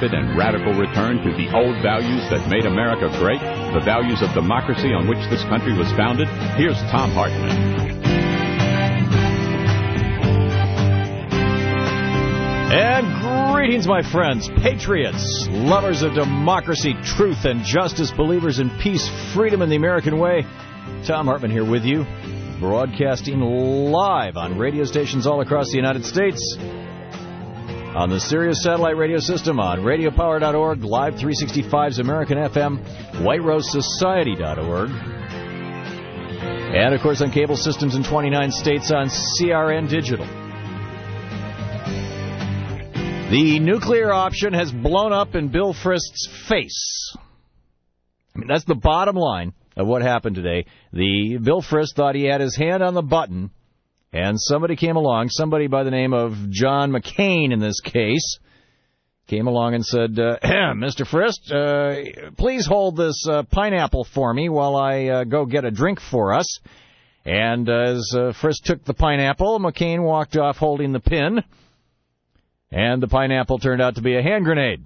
rapid and radical return to the old values that made America great, the values of democracy on which this country was founded? Here's Thom Hartmann. And greetings, my friends, patriots, lovers of democracy, truth, and justice, believers in peace, freedom, and the American way. Thom Hartmann here with you, broadcasting live on radio stations all across the United States, on the Sirius satellite radio system, on radiopower.org, Live 365's American FM, whiterosesociety.org, and, of course, on cable systems in 29 states on CRN Digital. The nuclear option has blown up in Bill Frist's face. I mean, that's the bottom line of what happened today. Bill Frist thought he had his hand on the button, and somebody came along, somebody by the name of John McCain in this case, came along and said, Mr. Frist, please hold this pineapple for me while I go get a drink for us. And as Frist took the pineapple, McCain walked off holding the pin. And the pineapple turned out to be a hand grenade.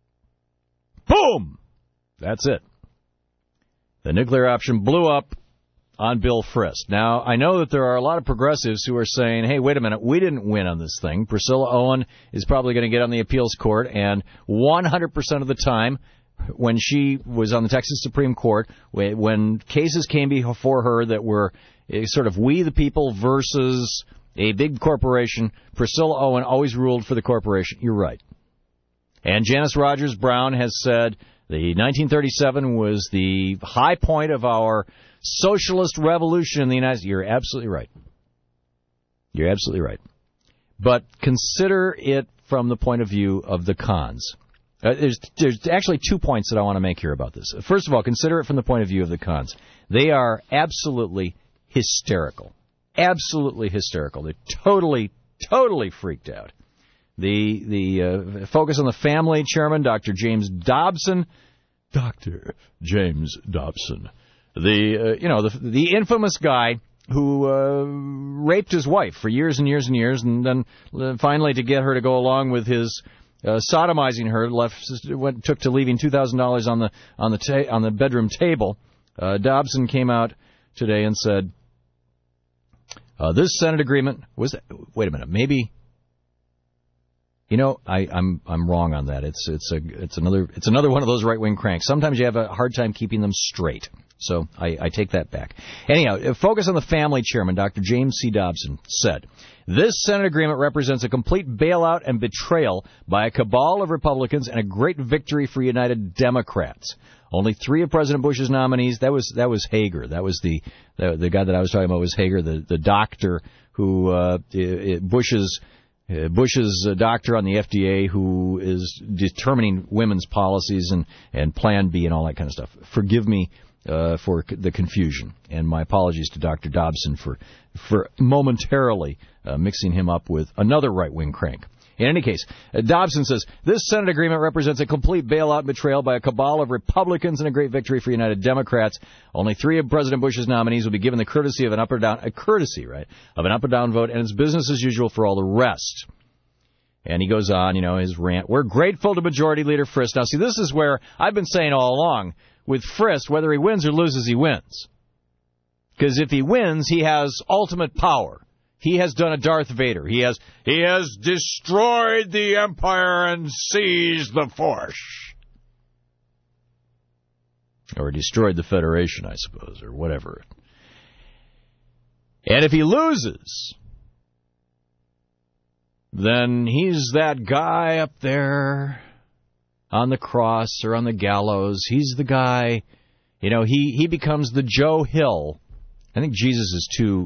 Boom! That's it. The nuclear option blew up on Bill Frist. Now, I know that there are a lot of progressives who are saying, hey, wait a minute, we didn't win on this thing. Priscilla Owen is probably going to get on the appeals court, and 100% of the time when she was on the Texas Supreme Court, when cases came before her that were sort of we the people versus a big corporation, Priscilla Owen always ruled for the corporation. You're right. And Janice Rogers Brown has said the 1937 was the high point of our socialist revolution in the United States. You're absolutely right. You're absolutely right. But consider it from the point of view of the cons. There's actually 2 points that I want to make here about this. First of all, consider it from the point of view of the cons. They are absolutely hysterical. Absolutely hysterical. They're totally freaked out. The focus on the family chairman, Dr. James Dobson. Dr. James Dobson. The infamous guy who raped his wife for years and years and years, and then finally to get her to go along with his sodomizing her, took to leaving $2,000 on the bedroom table. Dobson came out today and said, this Senate agreement was. Wait a minute, maybe. I'm wrong on that. It's another one of those right wing cranks. Sometimes you have a hard time keeping them straight. So I take that back. Anyhow, focus on the family chairman, Dr. James C. Dobson, said, this Senate agreement represents a complete bailout and betrayal by a cabal of Republicans and a great victory for United Democrats. Only 3 of President Bush's nominees, that was Hager. That was the guy that I was talking about was Hager, the doctor who Bush's doctor on the FDA who is determining women's policies and Plan B and all that kind of stuff. Forgive me for the confusion, and my apologies to Dr. Dobson for momentarily mixing him up with another right-wing crank. In any case, Dobson says, this Senate agreement represents a complete bailout and betrayal by a cabal of Republicans and a great victory for United Democrats. Only 3 of President Bush's nominees will be given the courtesy of an up or down vote, and it's business as usual for all the rest. And he goes on, his rant. We're grateful to Majority Leader Frist. Now, see, this is where I've been saying all along, with Frist, whether he wins or loses, he wins. Because if he wins, he has ultimate power. He has done a Darth Vader. He has destroyed the Empire and seized the Force. Or destroyed the Federation, I suppose, or whatever. And if he loses, then he's that guy up there on the cross or on the gallows. He's the guy, he becomes the Joe Hill. I think Jesus is too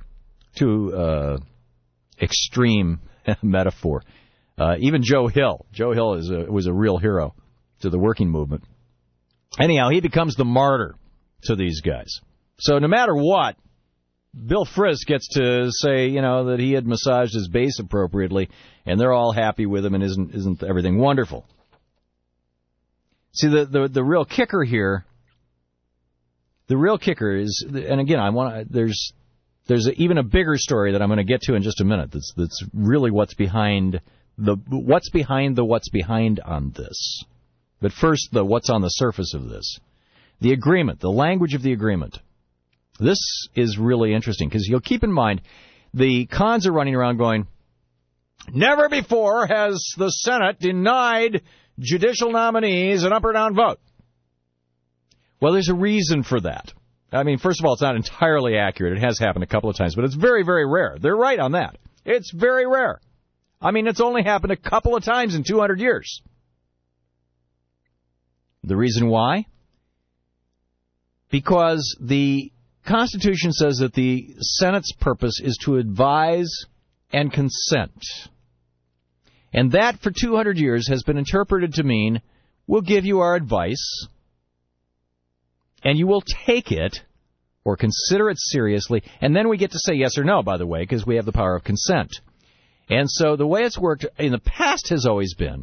extreme metaphor. Even Joe Hill. Joe Hill was a real hero to the working movement. Anyhow, he becomes the martyr to these guys. So no matter what, Bill Frist gets to say, that he had massaged his base appropriately, and they're all happy with him, and isn't everything wonderful? See, the real kicker here. The real kicker is, and again, there's even a bigger story that I'm going to get to in just a minute. That's really what's behind what's behind on this. But first, the what's on the surface of this. The agreement, the language of the agreement. This is really interesting because you'll keep in mind the cons are running around going, never before has the Senate denied judicial nominees an up or down vote. Well, there's a reason for that. I mean, first of all, it's not entirely accurate. It has happened a couple of times, but it's very, very rare. They're right on that. It's very rare. I mean, it's only happened a couple of times in 200 years. The reason why? Because the Constitution says that the Senate's purpose is to advise and consent. And that, for 200 years, has been interpreted to mean, we'll give you our advice, and you will take it or consider it seriously, and then we get to say yes or no, by the way, because we have the power of consent. And so the way it's worked in the past has always been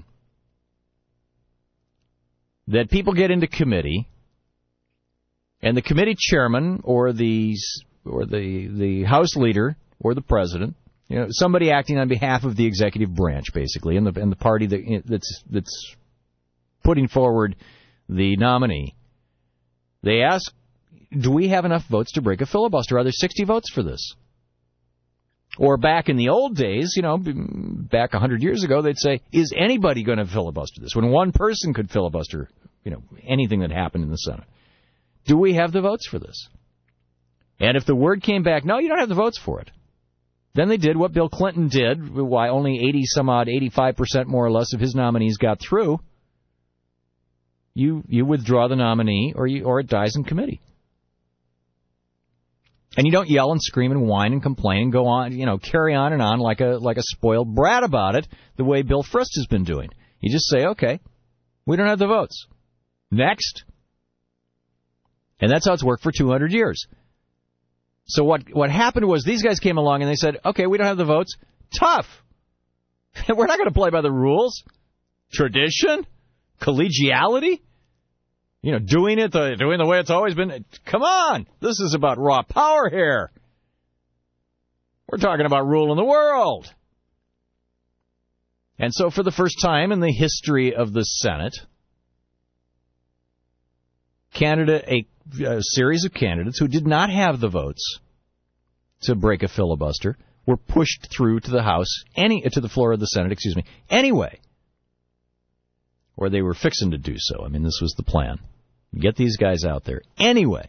that people get into committee, and the committee chairman or the House leader or the president, somebody acting on behalf of the executive branch, basically, and the party that's putting forward the nominee, they ask, do we have enough votes to break a filibuster? Are there 60 votes for this? Or back in the old days, back 100 years ago, they'd say, is anybody going to filibuster this? When one person could filibuster, anything that happened in the Senate. Do we have the votes for this? And if the word came back, no, you don't have the votes for it, then they did what Bill Clinton did, why only 85% more or less of his nominees got through. You withdraw the nominee or it dies in committee. And you don't yell and scream and whine and complain and go on, carry on and on like a spoiled brat about it, the way Bill Frist has been doing. You just say, okay, we don't have the votes. Next. And that's how it's worked for 200 years. So what happened was these guys came along and they said, okay, we don't have the votes. Tough. We're not going to play by the rules. Tradition? Collegiality? Doing the way it's always been. Come on. This is about raw power here. We're talking about ruling the world. And so for the first time in the history of the Senate, a series of candidates who did not have the votes to break a filibuster were pushed through to the the floor of the Senate, anyway. Or they were fixing to do so. I mean, this was the plan. Get these guys out there anyway.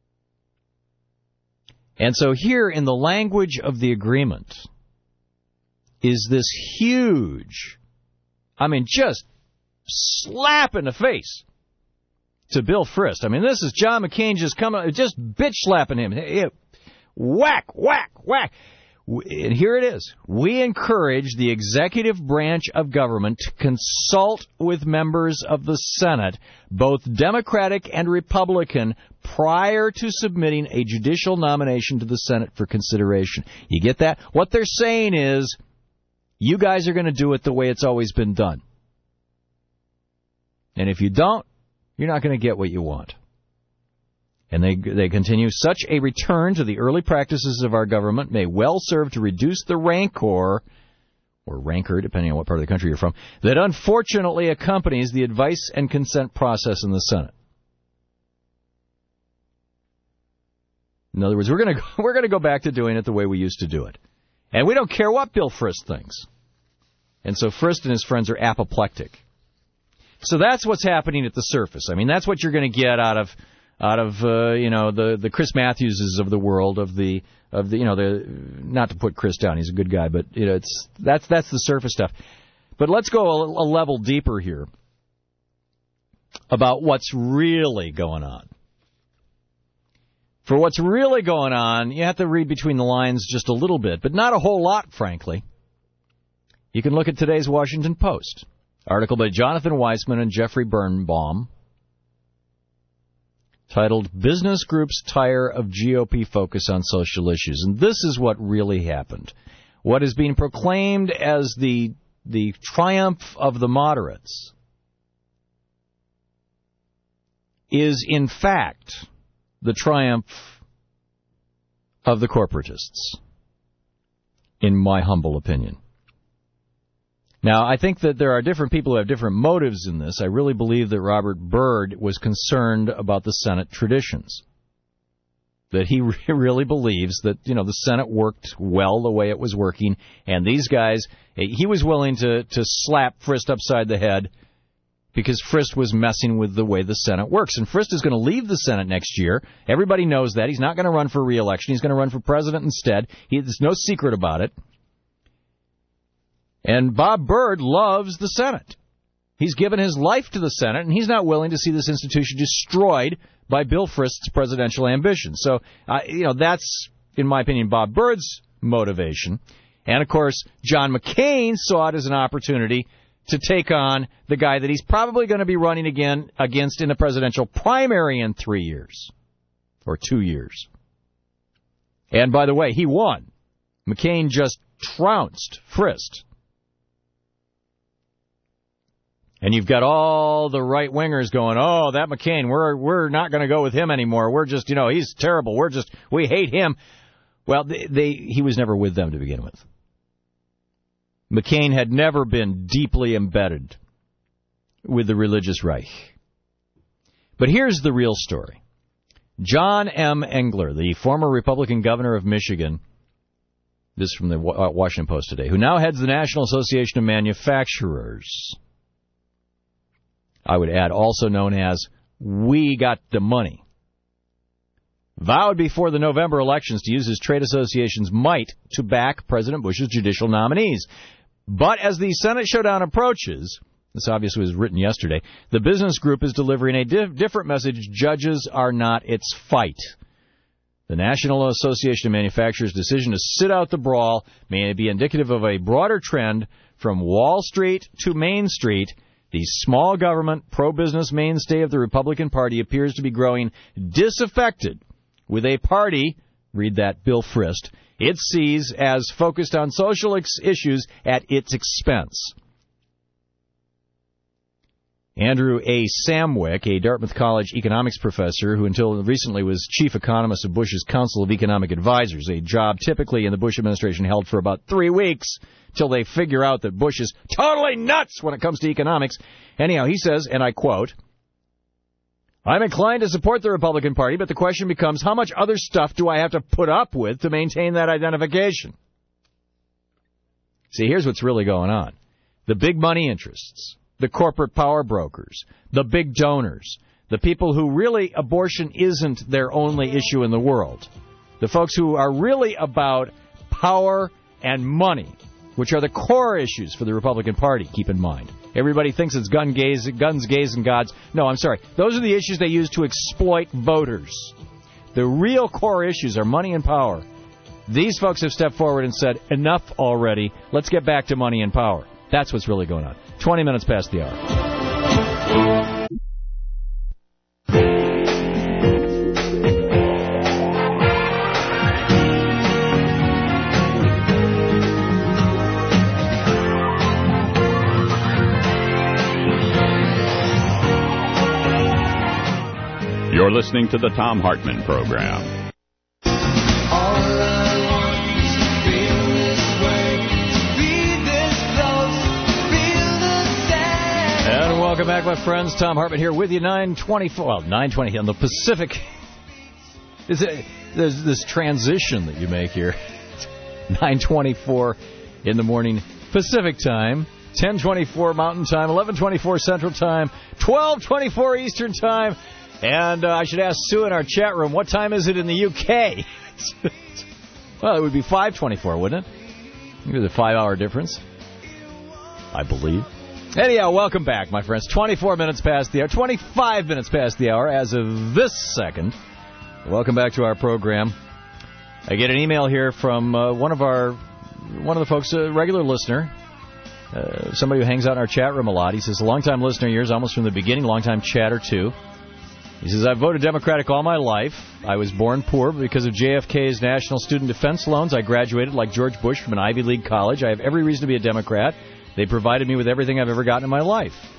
And so here in the language of the agreement is this huge, just slap in the face to Bill Frist. This is John McCain just bitch slapping him. Whack, whack, whack. And here it is. We encourage the executive branch of government to consult with members of the Senate, both Democratic and Republican, prior to submitting a judicial nomination to the Senate for consideration. You get that? What they're saying is, you guys are going to do it the way it's always been done. And if you don't, you're not going to get what you want. And they continue, such a return to the early practices of our government may well serve to reduce the rancor, or rancor, depending on what part of the country you're from, that unfortunately accompanies the advice and consent process in the Senate. In other words, we're going to go back to doing it the way we used to do it. And we don't care what Bill Frist thinks. And so Frist and his friends are apoplectic. So that's what's happening at the surface. That's what you're going to get out of the Chris Matthewses of the world, not to put Chris down, he's a good guy, but that's the surface stuff. But let's go a level deeper here about what's really going on. For what's really going on, you have to read between the lines just a little bit, but not a whole lot, frankly. You can look at today's Washington Post, article by Jonathan Weissman and Jeffrey Birnbaum, titled, Business Groups Tire of GOP Focus on Social Issues. And this is what really happened. What is being proclaimed as the triumph of the moderates is, in fact, the triumph of the corporatists, in my humble opinion. Now, I think that there are different people who have different motives in this. I really believe that Robert Byrd was concerned about the Senate traditions. That he really believes that, the Senate worked well the way it was working, and these guys, he was willing to slap Frist upside the head because Frist was messing with the way the Senate works. And Frist is going to leave the Senate next year. Everybody knows that. He's not going to run for re-election. He's going to run for president instead. There's no secret about it. And Bob Byrd loves the Senate. He's given his life to the Senate, and he's not willing to see this institution destroyed by Bill Frist's presidential ambitions. So, that's, in my opinion, Bob Byrd's motivation. And, of course, John McCain saw it as an opportunity to take on the guy that he's probably going to be running against in the presidential primary in 3 years, or 2 years. And, by the way, he won. McCain just trounced Frist. And you've got all the right-wingers going, oh, that McCain, we're not going to go with him anymore. We're just, he's terrible. We hate him. Well, he was never with them to begin with. McCain had never been deeply embedded with the religious right. But here's the real story. John M. Engler, the former Republican governor of Michigan, this from the Washington Post today, who now heads the National Association of Manufacturers, I would add, also known as We Got the Money, vowed before the November elections to use his trade association's might to back President Bush's judicial nominees. But as the Senate showdown approaches, this obviously was written yesterday, the business group is delivering a different message. Judges are not its fight. The National Association of Manufacturers' decision to sit out the brawl may be indicative of a broader trend from Wall Street to Main Street. The small government, pro-business mainstay of the Republican Party appears to be growing disaffected with a party, read that, Bill Frist, it sees as focused on social issues at its expense. Andrew A. Samwick, a Dartmouth College economics professor who until recently was chief economist of Bush's Council of Economic Advisors, a job typically in the Bush administration held for about 3 weeks till they figure out that Bush is totally nuts when it comes to economics. Anyhow, he says, and I quote, I'm inclined to support the Republican Party, but the question becomes how much other stuff do I have to put up with to maintain that identification? See, here's what's really going on. The big money interests, the corporate power brokers, the big donors, the people who really abortion isn't their only issue in the world, the folks who are really about power and money, which are the core issues for the Republican Party, keep in mind. Everybody thinks it's guns, gays, and gods. No, I'm sorry. Those are the issues they use to exploit voters. The real core issues are money and power. These folks have stepped forward and said, enough already. Let's get back to money and power. That's what's really going on. 20 minutes past the hour. You're listening to the Thom Hartmann Program. And welcome back, my friends. Thom Hartmann here with you, 9:20 on the Pacific. There's this transition that you make here. 9:24 in the morning Pacific time, 10:24 Mountain Time, 11:24 Central Time, 12:24 Eastern Time. And I should ask Sue in our chat room, what time is it in the UK? Well, it would be 5:24, wouldn't it? Maybe the 5-hour difference, I believe. Anyhow, welcome back, my friends. 24 minutes past the hour, 25 minutes past the hour as of this second. Welcome back to our program. I get an email here from one of the folks, a regular listener, somebody who hangs out in our chat room a lot. He says, a long-time listener of yours, almost from the beginning, long-time chatter, too. He says, I've voted Democratic all my life. I was born poor, but because of JFK's national student defense loans, I graduated like George Bush from an Ivy League college. I have every reason to be a Democrat. They provided me with everything I've ever gotten in my life.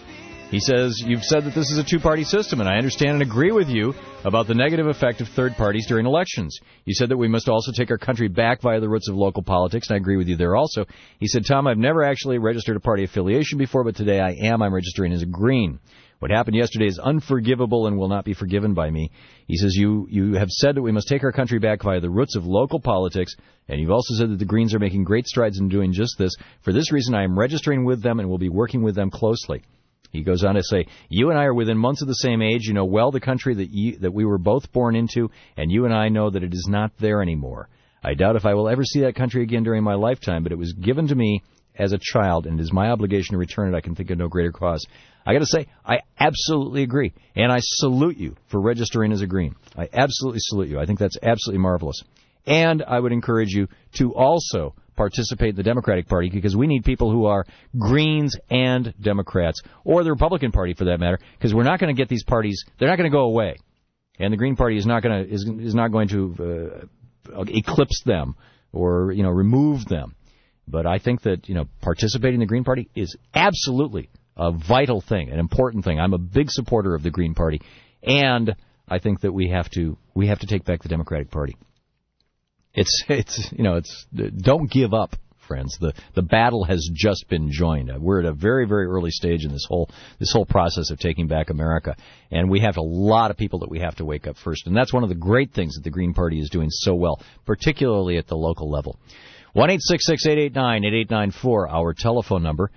He says, you've said that this is a two-party system, and I understand and agree with you about the negative effect of third parties during elections. You said that we must also take our country back via the roots of local politics, and I agree with you there also. He said, Tom, I've never actually registered a party affiliation before, but today I am. I'm registering as a Green. What happened yesterday is unforgivable and will not be forgiven by me. He says, you have said that we must take our country back via the roots of local politics, and you've also said that the Greens are making great strides in doing just this. For this reason, I am registering with them and will be working with them closely. He goes on to say, you and I are within months of the same age. You know well the country that we were both born into, and you and I know that it is not there anymore. I doubt if I will ever see that country again during my lifetime, but it was given to me as a child, and it is my obligation to return it. I can think of no greater cause. I got to say, I absolutely agree, and I salute you for registering as a Green. I absolutely salute you. I think that's absolutely marvelous. And I would encourage you to also participate in the Democratic Party, because we need people who are Greens and Democrats, or the Republican Party for that matter, because we're not going to get these parties, they're not going to go away. And the Green Party is not going to eclipse them or, remove them. But I think that, participating in the Green Party is absolutely a vital thing, an important thing. I'm a big supporter of the Green Party, and I think that we have to take back the Democratic Party. It's don't give up, friends. The battle has just been joined. We're at a very, very early stage in this whole process of taking back America, and we have a lot of people that we have to wake up first. And that's one of the great things that the Green Party is doing so well, particularly at the local level. 1-866-889-8894, our telephone number,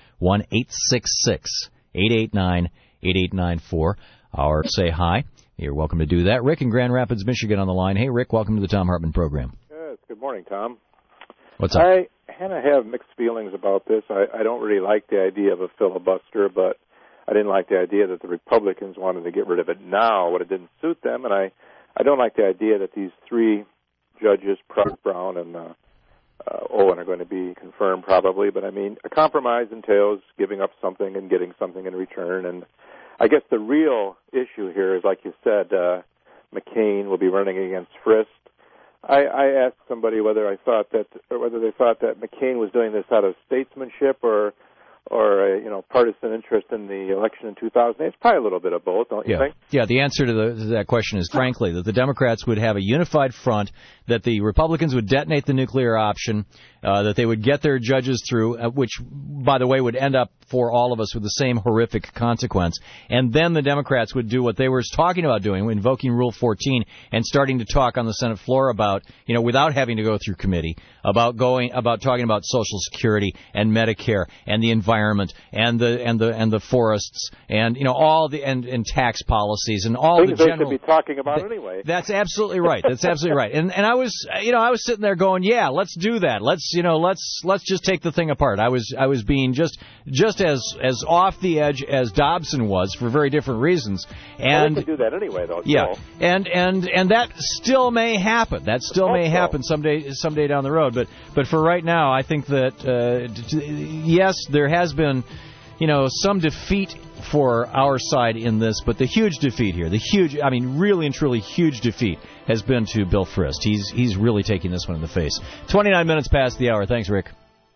1-866-889-8894. Our say hi. You're welcome to do that. Rick in Grand Rapids, Michigan on the line. Hey, Rick, welcome to the Thom Hartmann program. Yes, good morning, Tom. What's up? I kind of have mixed feelings about this. I don't really like the idea of a filibuster, but I didn't like the idea that the Republicans wanted to get rid of it now, but it didn't suit them, and I don't like the idea that these three judges, Brown and Owen, are going to be confirmed probably, but I mean, a compromise entails giving up something and getting something in return, and I guess the real issue here is, like you said, McCain will be running against Frist. I asked somebody whether they thought that McCain was doing this out of statesmanship or partisan interest in the election in 2008. It's probably a little bit of both, don't you think? Yeah, the answer to that question is, frankly, that the Democrats would have a unified front, that the Republicans would detonate the nuclear option, that they would get their judges through, which, by the way, would end up for all of us with the same horrific consequence. And then the Democrats would do what they were talking about doing, invoking Rule 14 and starting to talk on the Senate floor about, without having to go through committee, about talking about Social Security and Medicare and the environment and the forests and all the and tax policies and all things the general they should be talking about anyway. That's absolutely right. That's absolutely right. And I was sitting there going, yeah, let's do that. Let's just take the thing apart. I was being just as off the edge as Dobson was for very different reasons. And they could do that anyway, though. Yeah, and that still may happen. That still may happen someday down the road. But for right now, I think that yes, there has been some defeat for our side in this, but the huge defeat here, really and truly huge defeat, has been to Bill Frist. He's really taking this one in the face. 29 minutes past the hour. Thanks, Rick.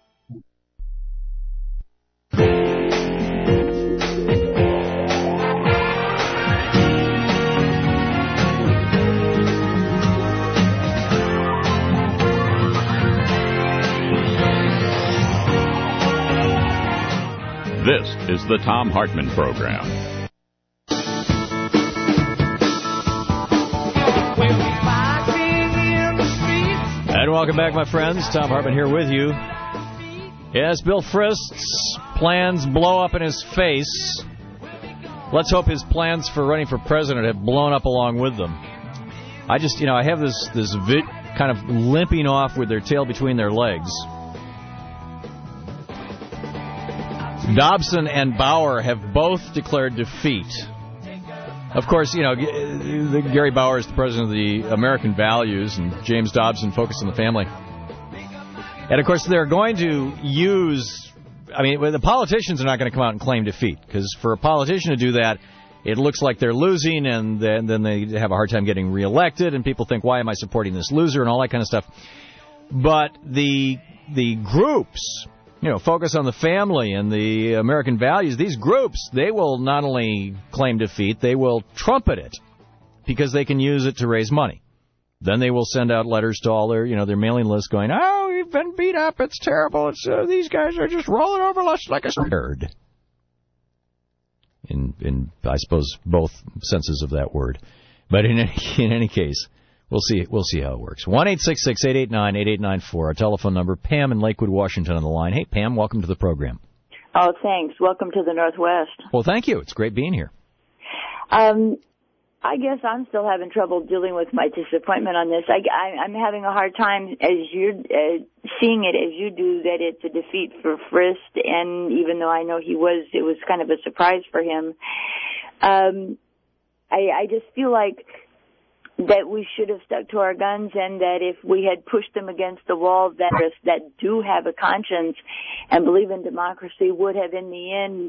This is the Thom Hartmann Program. And welcome back, my friends. Thom Hartmann here with you. Yes, Bill Frist's plans blow up in his face. Let's hope his plans for running for president have blown up along with them. I just, I have this kind of limping off with their tail between their legs. Dobson and Bauer have both declared defeat. Of course, Gary Bauer is the president of the American Values, and James Dobson focused on the family. And, of course, they're going to use... the politicians are not going to come out and claim defeat, because for a politician to do that, it looks like they're losing, and then they have a hard time getting reelected, and people think, why am I supporting this loser, and all that kind of stuff. But the groups focus on the family and the American values, these groups, they will not only claim defeat, they will trumpet it because they can use it to raise money. Then they will send out letters to all their, their mailing list going, oh, you've been beat up, it's terrible, these guys are just rolling over us like a herd. In I suppose, both senses of that word. But in any case, we'll see how it works. 1-866-889-8894, our telephone number. Pam in Lakewood, Washington on the line. Hey, Pam, welcome to the program. Oh, thanks. Welcome to the Northwest. Well, thank you. It's great being here. I guess I'm still having trouble dealing with my disappointment on this. I'm having a hard time, as you're seeing it as you do, that it's a defeat for Frist, and even though I know it was kind of a surprise for him. I just feel like that we should have stuck to our guns, and that if we had pushed them against the wall, that do have a conscience and believe in democracy would have, in the end,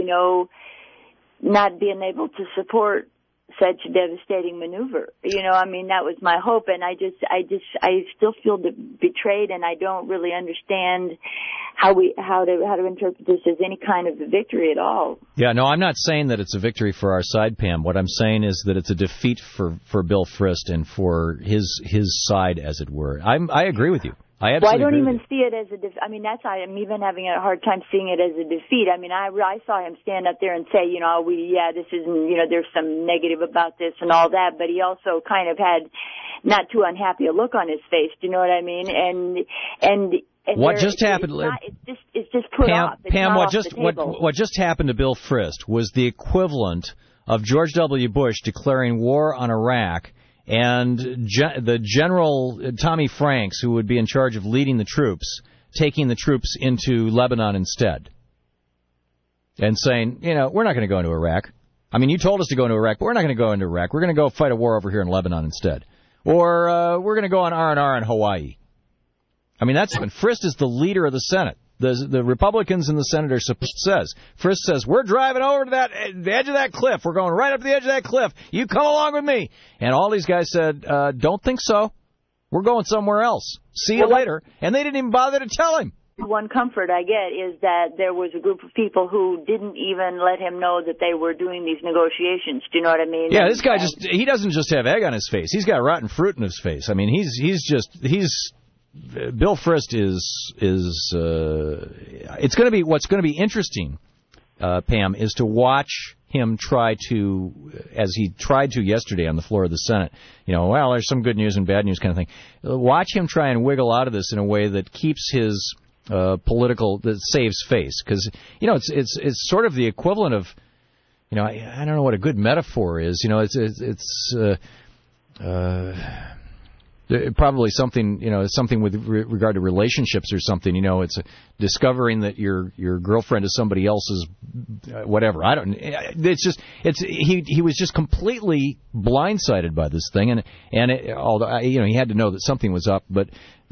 not been able to support such a devastating maneuver. That was my hope, and I still feel betrayed, and I don't really understand how to interpret this as any kind of a victory at all. Yeah, no, I'm not saying that it's a victory for our side, Pam. What I'm saying is that it's a defeat for Bill Frist and for his side, as it were. I agree with you. I don't even see it as a defeat. I'm even having a hard time seeing it as a defeat. I saw him stand up there and say, this isn't, there's some negative about this and all that, but he also kind of had not too unhappy a look on his face. Do you know what I mean? And what just happened? It's just put off. It's Pam, not what just happened to Bill Frist was the equivalent of George W. Bush declaring war on Iraq, and the General Tommy Franks, who would be in charge of leading the troops, taking the troops into Lebanon instead. And saying, we're not going to go into Iraq. You told us to go into Iraq, but we're not going to go into Iraq. We're going to go fight a war over here in Lebanon instead. Or we're going to go on R&R in Hawaii. That's when Frist is the leader of the Senate. The Republicans in the Senate are says. Frist says, we're driving over to the edge of that cliff. We're going right up to the edge of that cliff. You come along with me. And all these guys said, don't think so. We're going somewhere else. See you later. And they didn't even bother to tell him. One comfort I get is that there was a group of people who didn't even let him know that they were doing these negotiations. Do you know what I mean? Yeah, this guy he doesn't just have egg on his face. He's got rotten fruit in his face. Bill Frist is it's going to be, what's going to be interesting, Pam, is to watch him try to, as he tried to yesterday on the floor of the Senate, there's some good news and bad news kind of thing. Watch him try and wiggle out of this in a way that keeps his that saves face, because it's sort of the equivalent of, I don't know what a good metaphor is. It's probably something, something with regard to relationships or something. It's discovering that your girlfriend is somebody else's, whatever. He was just completely blindsided by this thing, although he had to know that something was up, but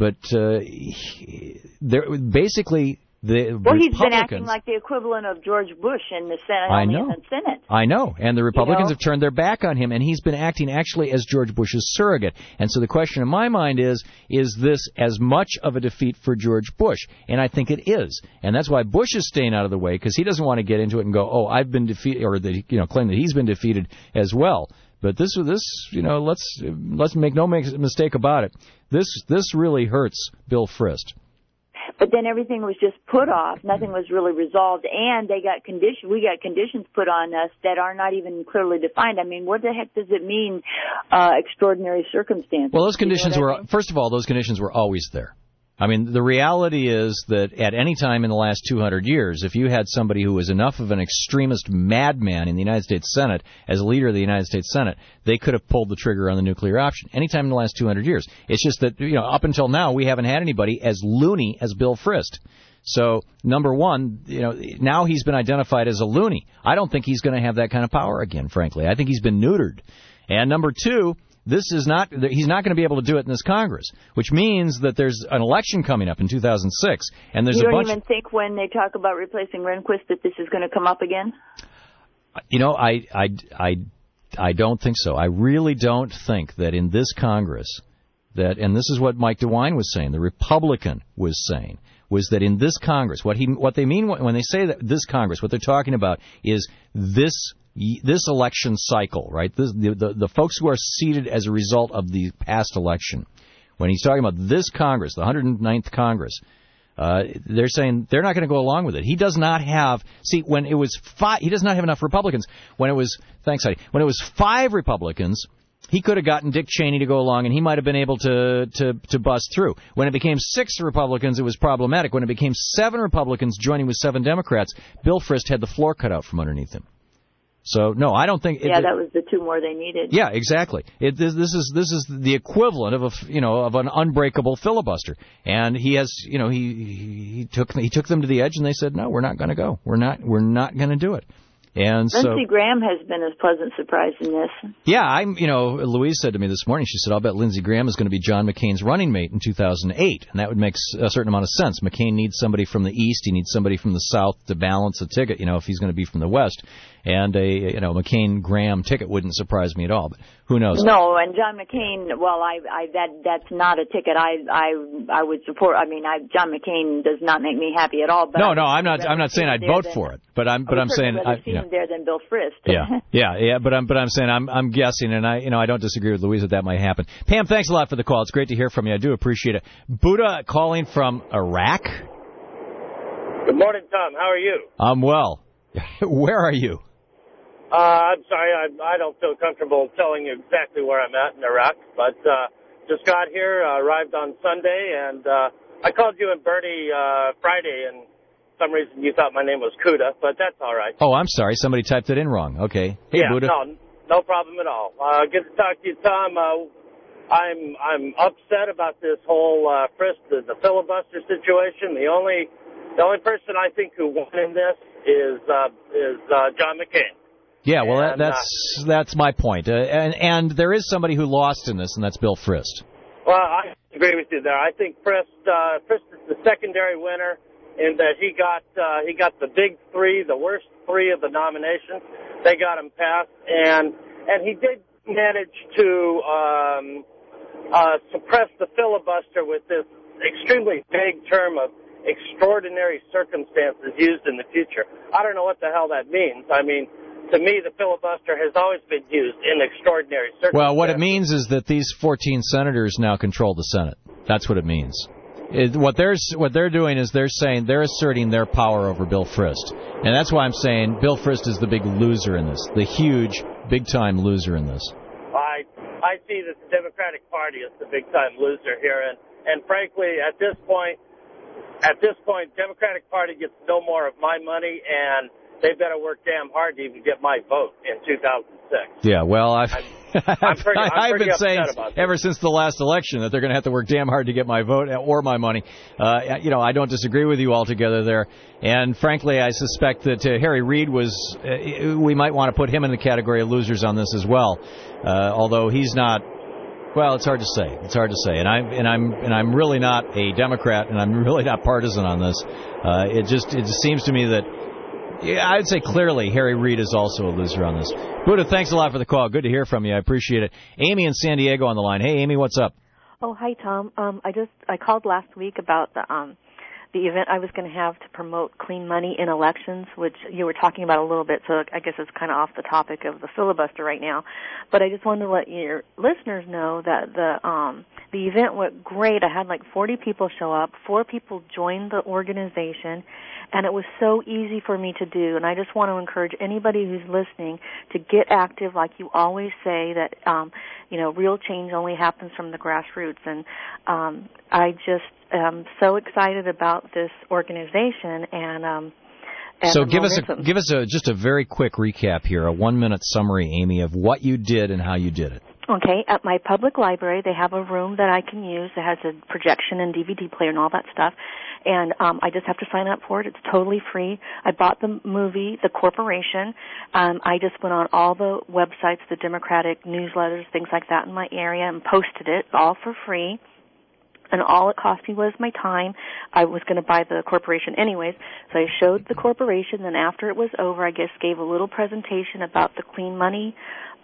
basically. He's been acting like the equivalent of George Bush in the Senate. I know. And the Republicans have turned their back on him, and he's been acting actually as George Bush's surrogate. And so the question in my mind is this as much of a defeat for George Bush? And I think it is. And that's why Bush is staying out of the way, because he doesn't want to get into it and go, I've been defeated, or claim that he's been defeated as well. But let's make no mistake about it. This really hurts Bill Frist. But then everything was just put off. Nothing was really resolved, and we got conditions put on us that are not even clearly defined. What the heck does it mean, extraordinary circumstances? Well, those conditions first of all, those conditions were always there. The reality is that at any time in the last 200 years, if you had somebody who was enough of an extremist madman in the United States Senate as leader of the United States Senate, they could have pulled the trigger on the nuclear option. Anytime in the last 200 years. It's just that, up until now, we haven't had anybody as loony as Bill Frist. So, number one, now he's been identified as a loony. I don't think he's going to have that kind of power again, frankly. I think he's been neutered. And number two, he's not going to be able to do it in this Congress, which means that there's an election coming up in 2006, and there's You don't even think when they talk about replacing Rehnquist that this is going to come up again? I don't think so. I really don't think that in this Congress and this is what Mike DeWine was saying, the Republican was saying, was that in this Congress, what they mean when they say that this Congress, what they're talking about is this election cycle, right? The folks who are seated as a result of the past election. When he's talking about this Congress, the 109th Congress, they're saying they're not going to go along with it. He does not have, when it was he does not have enough Republicans. When it was, thanks, Heidi, when it was 5 Republicans, he could have gotten Dick Cheney to go along, and he might have been able to bust through. When it became 6 Republicans, it was problematic. When it became 7 Republicans joining with 7 Democrats, Bill Frist had the floor cut out from underneath him. So no, I don't think. Yeah, that was the 2 more they needed. Yeah, exactly. This is the equivalent of an unbreakable filibuster, and he has he took them to the edge, and they said no, we're not going to go. We're not going to do it. And Lindsey Graham has been a pleasant surprise in this. Yeah, Louise said to me this morning, she said, I'll bet Lindsey Graham is going to be John McCain's running mate in 2008. And that would make a certain amount of sense. McCain needs somebody from the East. He needs somebody from the South to balance the ticket, if he's going to be from the West. And a McCain-Graham ticket wouldn't surprise me at all. But who knows? No, and John McCain, well, that's not a ticket I would support. John McCain does not make me happy at all. But no, I'm not saying I'd vote for it. But I'm saying him there than Bill Frist. Yeah. But I'm saying I'm guessing, and I don't disagree with Louise that might happen. Pam, thanks a lot for the call. It's great to hear from you. I do appreciate it. Buddha calling from Iraq. Good morning, Tom. How are you? I'm well. Where are you? I'm sorry, I don't feel comfortable telling you exactly where I'm at in Iraq, but just got here, arrived on Sunday, and I called you and Bernie Friday, and for some reason you thought my name was Kuda, but that's all right. Oh, I'm sorry. Somebody typed it in wrong. Okay. Hey, yeah, Buddha. No problem at all. Good to talk to you, Tom. I'm upset about this whole the filibuster situation. The only person I think who won in this is John McCain. Yeah, well, that's my point. And there is somebody who lost in this, and that's Bill Frist. Well, I agree with you there. I think Frist is the secondary winner in that he got the big 3, the worst 3 of the nominations. They got him passed, and he did manage to suppress the filibuster with this extremely vague term of extraordinary circumstances used in the future. I don't know what the hell that means. To me, the filibuster has always been used in extraordinary circumstances. Well, what it means is that these 14 senators now control the Senate. That's what it means. What they're doing is they're asserting their power over Bill Frist. And that's why I'm saying Bill Frist is the big loser in this, the huge, big-time loser in this. I see that the Democratic Party is the big-time loser here. And frankly, at this point, Democratic Party gets no more of my money, and they better work damn hard to even get my vote in 2006. Yeah, well, I've been saying ever this. Since the last election that they're going to have to work damn hard to get my vote or my money. I don't disagree with you altogether there. And frankly, I suspect that Harry Reid we might want to put him in the category of losers on this as well. Although he's not. Well, it's hard to say. And I'm really not a Democrat, and I'm really not partisan on this. It just seems to me that. Yeah, I would say clearly Harry Reid is also a loser on this. Buddha, thanks a lot for the call. Good to hear from you. I appreciate it. Amy in San Diego on the line. Hey, Amy, what's up? Oh, hi, Tom. I called last week about the event I was going to have to promote clean money in elections, which you were talking about a little bit, so I guess it's kind of off the topic of the filibuster right now. But I just wanted to let your listeners know that the event went great. I had like 40 people show up. 4 people joined the organization, and it was so easy for me to do. And I just want to encourage anybody who's listening to get active, like you always say, that real change only happens from the grassroots. And I just am so excited about this organization and so give us just a very quick recap here, a 1-minute summary, Amy, of what you did and how you did it. Okay, at my public library, they have a room that I can use that has a projection and DVD player and all that stuff. And I just have to sign up for it. It's totally free. I bought the movie, The Corporation. I just went on all the websites, the Democratic newsletters, things like that in my area, and posted it all for free. And all it cost me was my time. I was going to buy the corporation anyways. So I showed the corporation. Then after it was over, I guess gave a little presentation about the clean money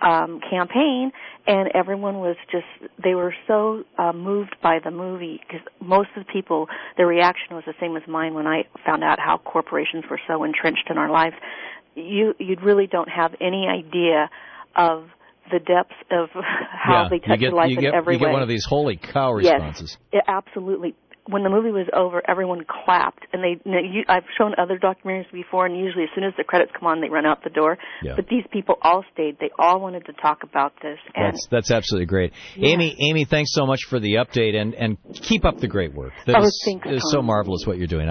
campaign, and everyone was they were so moved by the movie, because most of the people, their reaction was the same as mine when I found out how corporations were so entrenched in our lives. You really don't have any idea of the depths of how they touch your life in every way. You get one of these holy cow responses. Yes, absolutely. When the movie was over, everyone clapped, and I've shown other documentaries before, and usually as soon as the credits come on, they run out the door. Yeah. But these people all stayed. They all wanted to talk about this. And that's absolutely great. Yeah. Amy, thanks so much for the update, and keep up the great work. It's so marvelous what you're doing.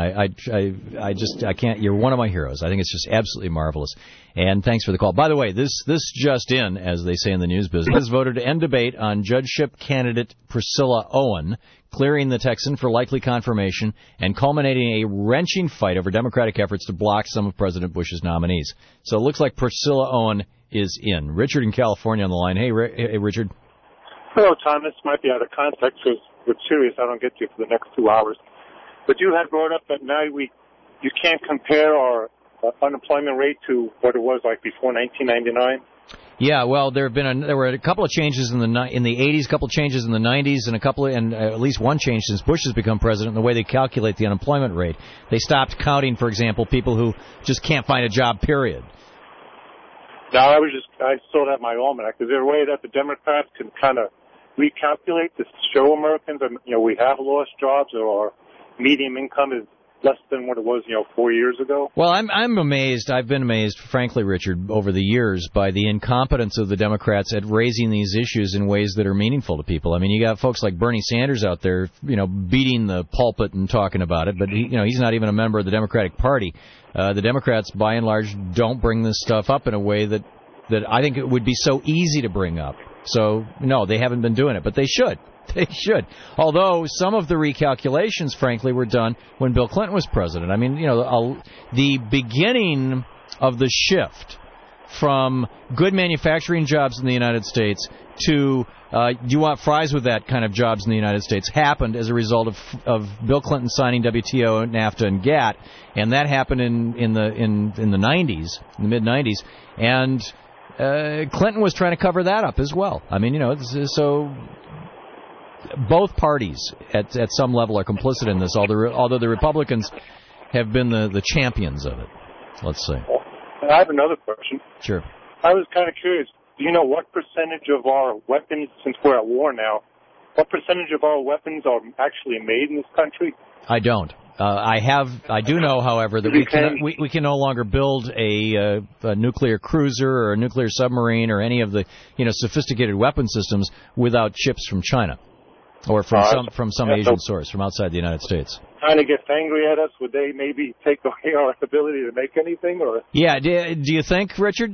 I can't. You're one of my heroes. I think it's just absolutely marvelous. And thanks for the call. By the way, this just in, as they say in the news business, has voted to end debate on judgeship candidate Priscilla Owen, clearing the Texan for likely confirmation and culminating a wrenching fight over Democratic efforts to block some of President Bush's nominees. So it looks like Priscilla Owen is in. Richard in California on the line. Hey, Richard. Hello, Tom. This might be out of context because we're serious. I don't get to you for the next 2 hours. But you had brought up that now you can't compare our unemployment rate to what it was like before 1999. Yeah, well, there were a couple of changes in the 80s, a couple of changes in the 90s, and at least one change since Bush has become president in the way they calculate the unemployment rate. They stopped counting, for example, people who just can't find a job, period. Now, I still have my almanac. Is there a way that the Democrats can kind of recalculate to show Americans that, we have lost jobs, or our median income is less than what it was, 4 years ago? Well, I'm amazed. I've been amazed, frankly, Richard, over the years by the incompetence of the Democrats at raising these issues in ways that are meaningful to people. I mean, you got folks like Bernie Sanders out there, beating the pulpit and talking about it, but he's not even a member of the Democratic Party. The Democrats, by and large, don't bring this stuff up in a way that I think it would be so easy to bring up. So, no, they haven't been doing it, but they should. They should. Although some of the recalculations, frankly, were done when Bill Clinton was president. I mean, the beginning of the shift from good manufacturing jobs in the United States to do you want fries with that kind of jobs in the United States happened as a result of Bill Clinton signing WTO, NAFTA, and GATT, and that happened in the 90s, in the mid 90s, and Clinton was trying to cover that up as well. I mean, so both parties at some level are complicit in this, although the Republicans have been the champions of it. Let's see. I have another question. Sure. I was kind of curious. Do you know what percentage of our weapons, since we're at war now, what percentage of our weapons are actually made in this country? I don't. I do know, however, that we can no longer build a nuclear cruiser or a nuclear submarine or any of the sophisticated weapon systems without chips from China. Or from some Asian source, from outside the United States. China gets angry at us. Would they maybe take away our ability to make anything? Or yeah, do you think, Richard?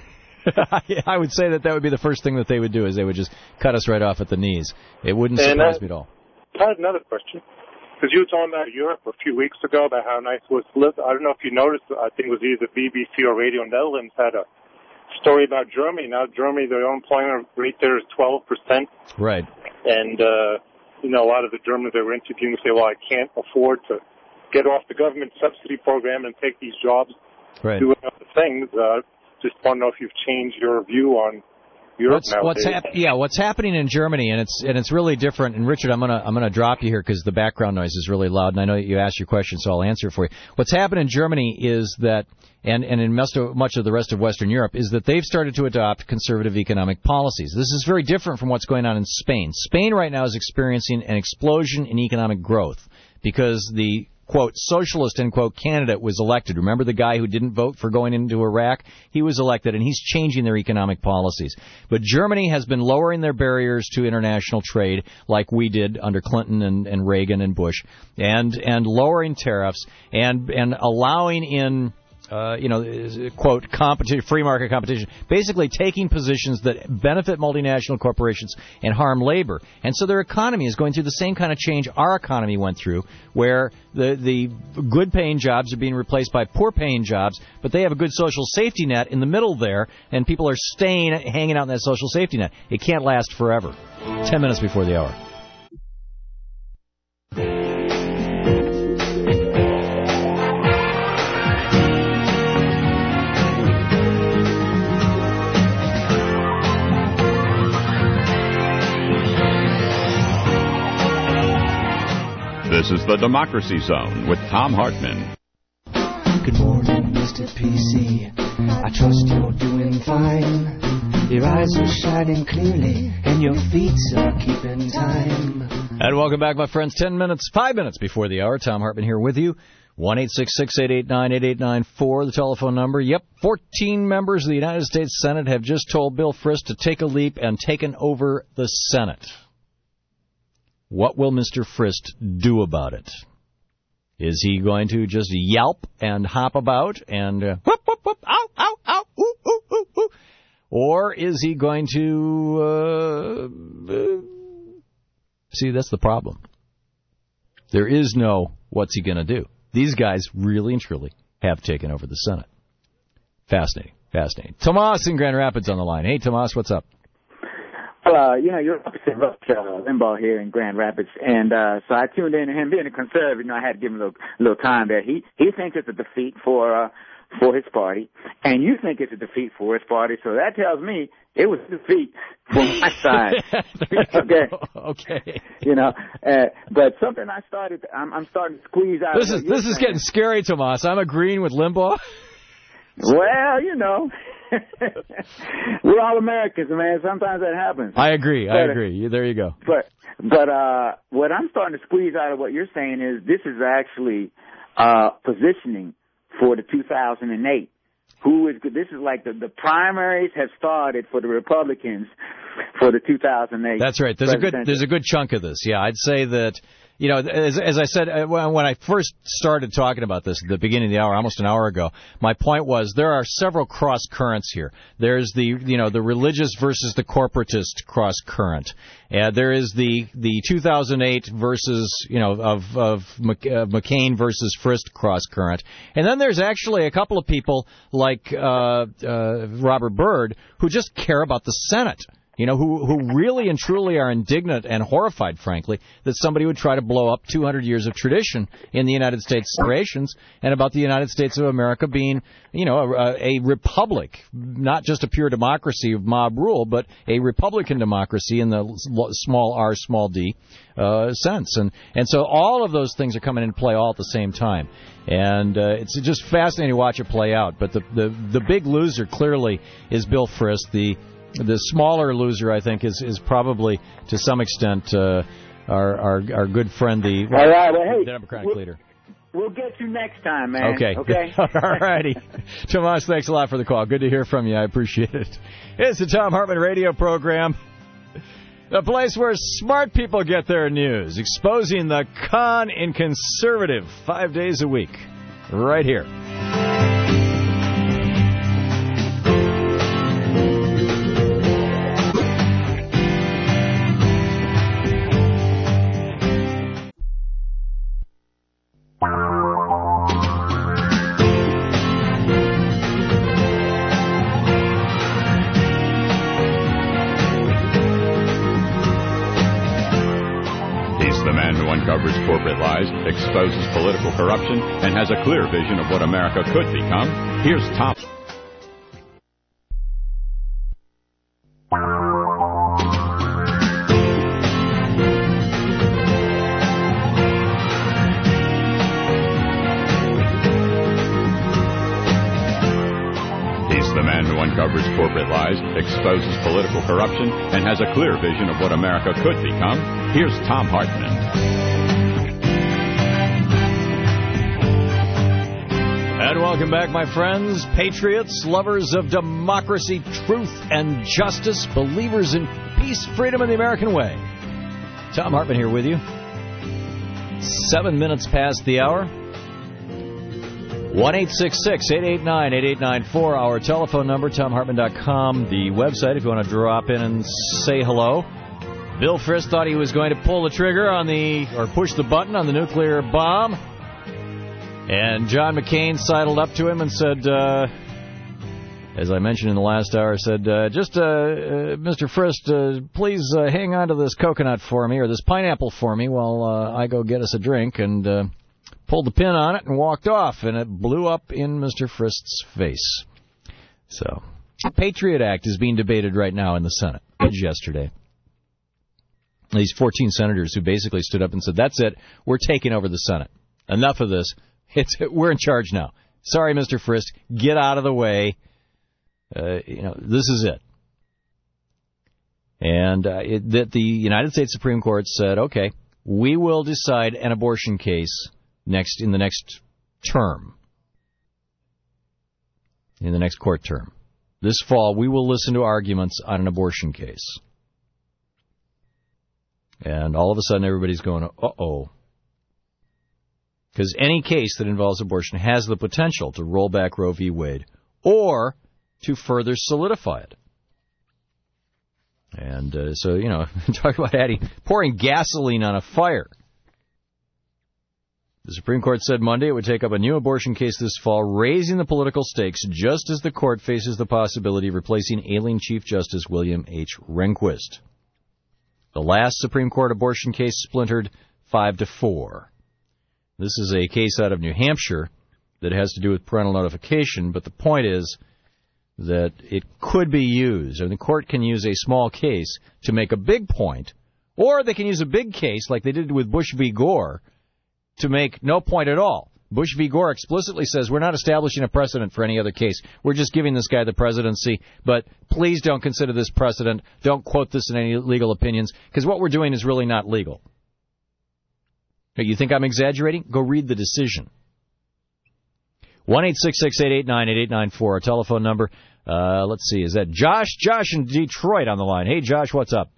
I would say that would be the first thing that they would do, is they would just cut us right off at the knees. It wouldn't surprise me at all. I had another question. Because you were talking about Europe a few weeks ago, about how nice it was to live. I don't know if you noticed, I think it was either BBC or Radio Netherlands had a story about Germany. Now, Germany, the unemployment rate there is 12%. Right. And, a lot of the Germans they were interviewing say, well, I can't afford to get off the government subsidy program and take these jobs, right, doing other things. Just want to know if you've changed your view on Europe nowadays. What's happening in Germany, and it's really different. And Richard, I'm gonna drop you here because the background noise is really loud, and I know that you asked your question, so I'll answer it for you. What's happened in Germany is that, and in much of the rest of Western Europe, is that they've started to adopt conservative economic policies. This is very different from what's going on in Spain. Spain right now is experiencing an explosion in economic growth because the quote, socialist, end quote, candidate was elected. Remember the guy who didn't vote for going into Iraq? He was elected, and he's changing their economic policies. But Germany has been lowering their barriers to international trade like we did under Clinton and Reagan and Bush, and lowering tariffs and allowing in quote, competition, free market competition, basically taking positions that benefit multinational corporations and harm labor. And so their economy is going through the same kind of change our economy went through, where the good-paying jobs are being replaced by poor-paying jobs, but they have a good social safety net in the middle there, and people are hanging out in that social safety net. It can't last forever. 10 minutes before the hour. is the Democracy Zone with Thom Hartmann. Good morning, Mr. PC. I trust you're doing fine. Your eyes are shining clearly, and your feet are keeping time. And welcome back, my friends. 5 minutes before the hour. Thom Hartmann here with you. 1-866-889-8894, the telephone number. Yep, 14 members of the United States Senate have just told Bill Frist to take a leap and taken over the Senate. What will Mr. Frist do about it? Is he going to just yelp and hop about and whoop, whoop, whoop, ow, ow, ow, ooh, ooh, ooh, ooh? Or is he going to... See, that's the problem. There is no what's he going to do. These guys really and truly have taken over the Senate. Fascinating, fascinating. Tomas in Grand Rapids on the line. Hey, Tomas, what's up? Well, you're opposite Rush Limbaugh here in Grand Rapids, and so I tuned in to him. Being a conservative, I had to give him a little time there. He thinks it's a defeat for his party, and you think it's a defeat for his party, so that tells me it was a defeat for my side. Okay. But something I'm starting to squeeze out. This is getting scary, Tomas. I'm agreeing with Limbaugh. Well, we're all Americans, man. Sometimes that happens. I agree. There you go. But what I'm starting to squeeze out of what you're saying is this is actually positioning for the 2008. This is like the primaries have started for the Republicans for the 2008. That's right. There's a good chunk of this. Yeah, I'd say that. As I said, when I first started talking about this at the beginning of the hour, almost an hour ago, my point was there are several cross currents here. There's the religious versus the corporatist cross current. There is the 2008 versus, of McCain versus Frist cross current. And then there's actually a couple of people like Robert Byrd who just care about the Senate. Who really and truly are indignant and horrified, frankly, that somebody would try to blow up 200 years of tradition in the United States celebrations and about the United States of America being, a republic, not just a pure democracy of mob rule, but a Republican democracy in the small r, small d sense. And so all of those things are coming into play all at the same time. And it's just fascinating to watch it play out. But the big loser clearly is Bill Frist. The smaller loser, I think, is probably, to some extent, our good friend, the Democratic leader. We'll get you next time, man. Okay. All righty. Tomas, thanks a lot for the call. Good to hear from you. I appreciate it. It's the Thom Hartmann radio program, the place where smart people get their news, exposing the con in conservative 5 days a week, right here. Uncovers corporate lies, exposes political corruption, and has a clear vision of what America could become. Here's Thom. He's the man who uncovers corporate lies, exposes political corruption, and has a clear vision of what America could become. Here's Thom Hartmann. And welcome back, my friends, patriots, lovers of democracy, truth, and justice, believers in peace, freedom, and the American way. Thom Hartmann here with you. 7 minutes past the hour. 1-866-889-8894, our telephone number, ThomHartmann.com, the website if you want to drop in and say hello. Bill Frist thought he was going to pull the trigger or push the button on the nuclear bomb. And John McCain sidled up to him and said, as I mentioned in the last hour, said, Mr. Frist, please hang on to this coconut for me, or this pineapple for me, while I go get us a drink, and pulled the pin on it and walked off, and it blew up in Mr. Frist's face. So, the Patriot Act is being debated right now in the Senate. Yesterday. These 14 senators who basically stood up and said, that's it, we're taking over the Senate. Enough of this. We're in charge now. Sorry, Mr. Frist, get out of the way. This is it. And that the United States Supreme Court said, okay, we will decide an abortion case in the next term, in the next court term. This fall, we will listen to arguments on an abortion case. And all of a sudden, everybody's going, uh-oh. Because any case that involves abortion has the potential to roll back Roe v. Wade or to further solidify it. And so, talk about pouring gasoline on a fire. The Supreme Court said Monday it would take up a new abortion case this fall, raising the political stakes just as the court faces the possibility of replacing ailing Chief Justice William H. Rehnquist. The last Supreme Court abortion case splintered 5-4. This is a case out of New Hampshire that has to do with parental notification, but the point is that it could be used, and the court can use a small case to make a big point, or they can use a big case like they did with Bush v. Gore to make no point at all. Bush v. Gore explicitly says we're not establishing a precedent for any other case. We're just giving this guy the presidency, but please don't consider this precedent. Don't quote this in any legal opinions, because what we're doing is really not legal. You think I'm exaggerating? Go read the decision. 1-866-889-8894, our telephone number. Let's see, is that Josh? Josh in Detroit on the line. Hey, Josh, what's up?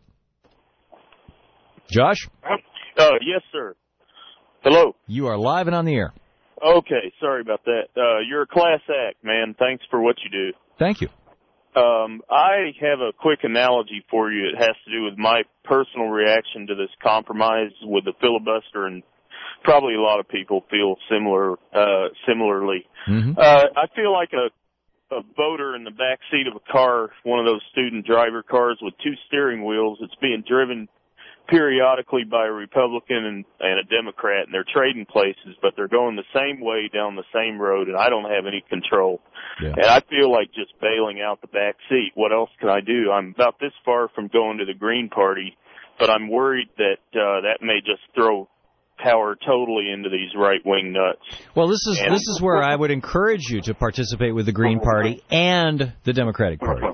Josh? Yes, sir. Hello. You are live and on the air. Okay, sorry about that. You're a class act, man. Thanks for what you do. Thank you. I have a quick analogy for you. It has to do with my personal reaction to this compromise with the filibuster, and probably a lot of people feel similarly. Mm-hmm. I feel like a voter in the back seat of a car, one of those student driver cars with two steering wheels. It's being driven periodically by a Republican and a Democrat, and they're trading places, but they're going the same way down the same road, and I don't have any control. Yeah. And I feel like just bailing out the back seat. What else can I do? I'm about this far from going to the Green Party, but I'm worried that that may just throw power totally into these right-wing nuts. Well, this is where I would encourage you to participate with the Green Party and the Democratic Party.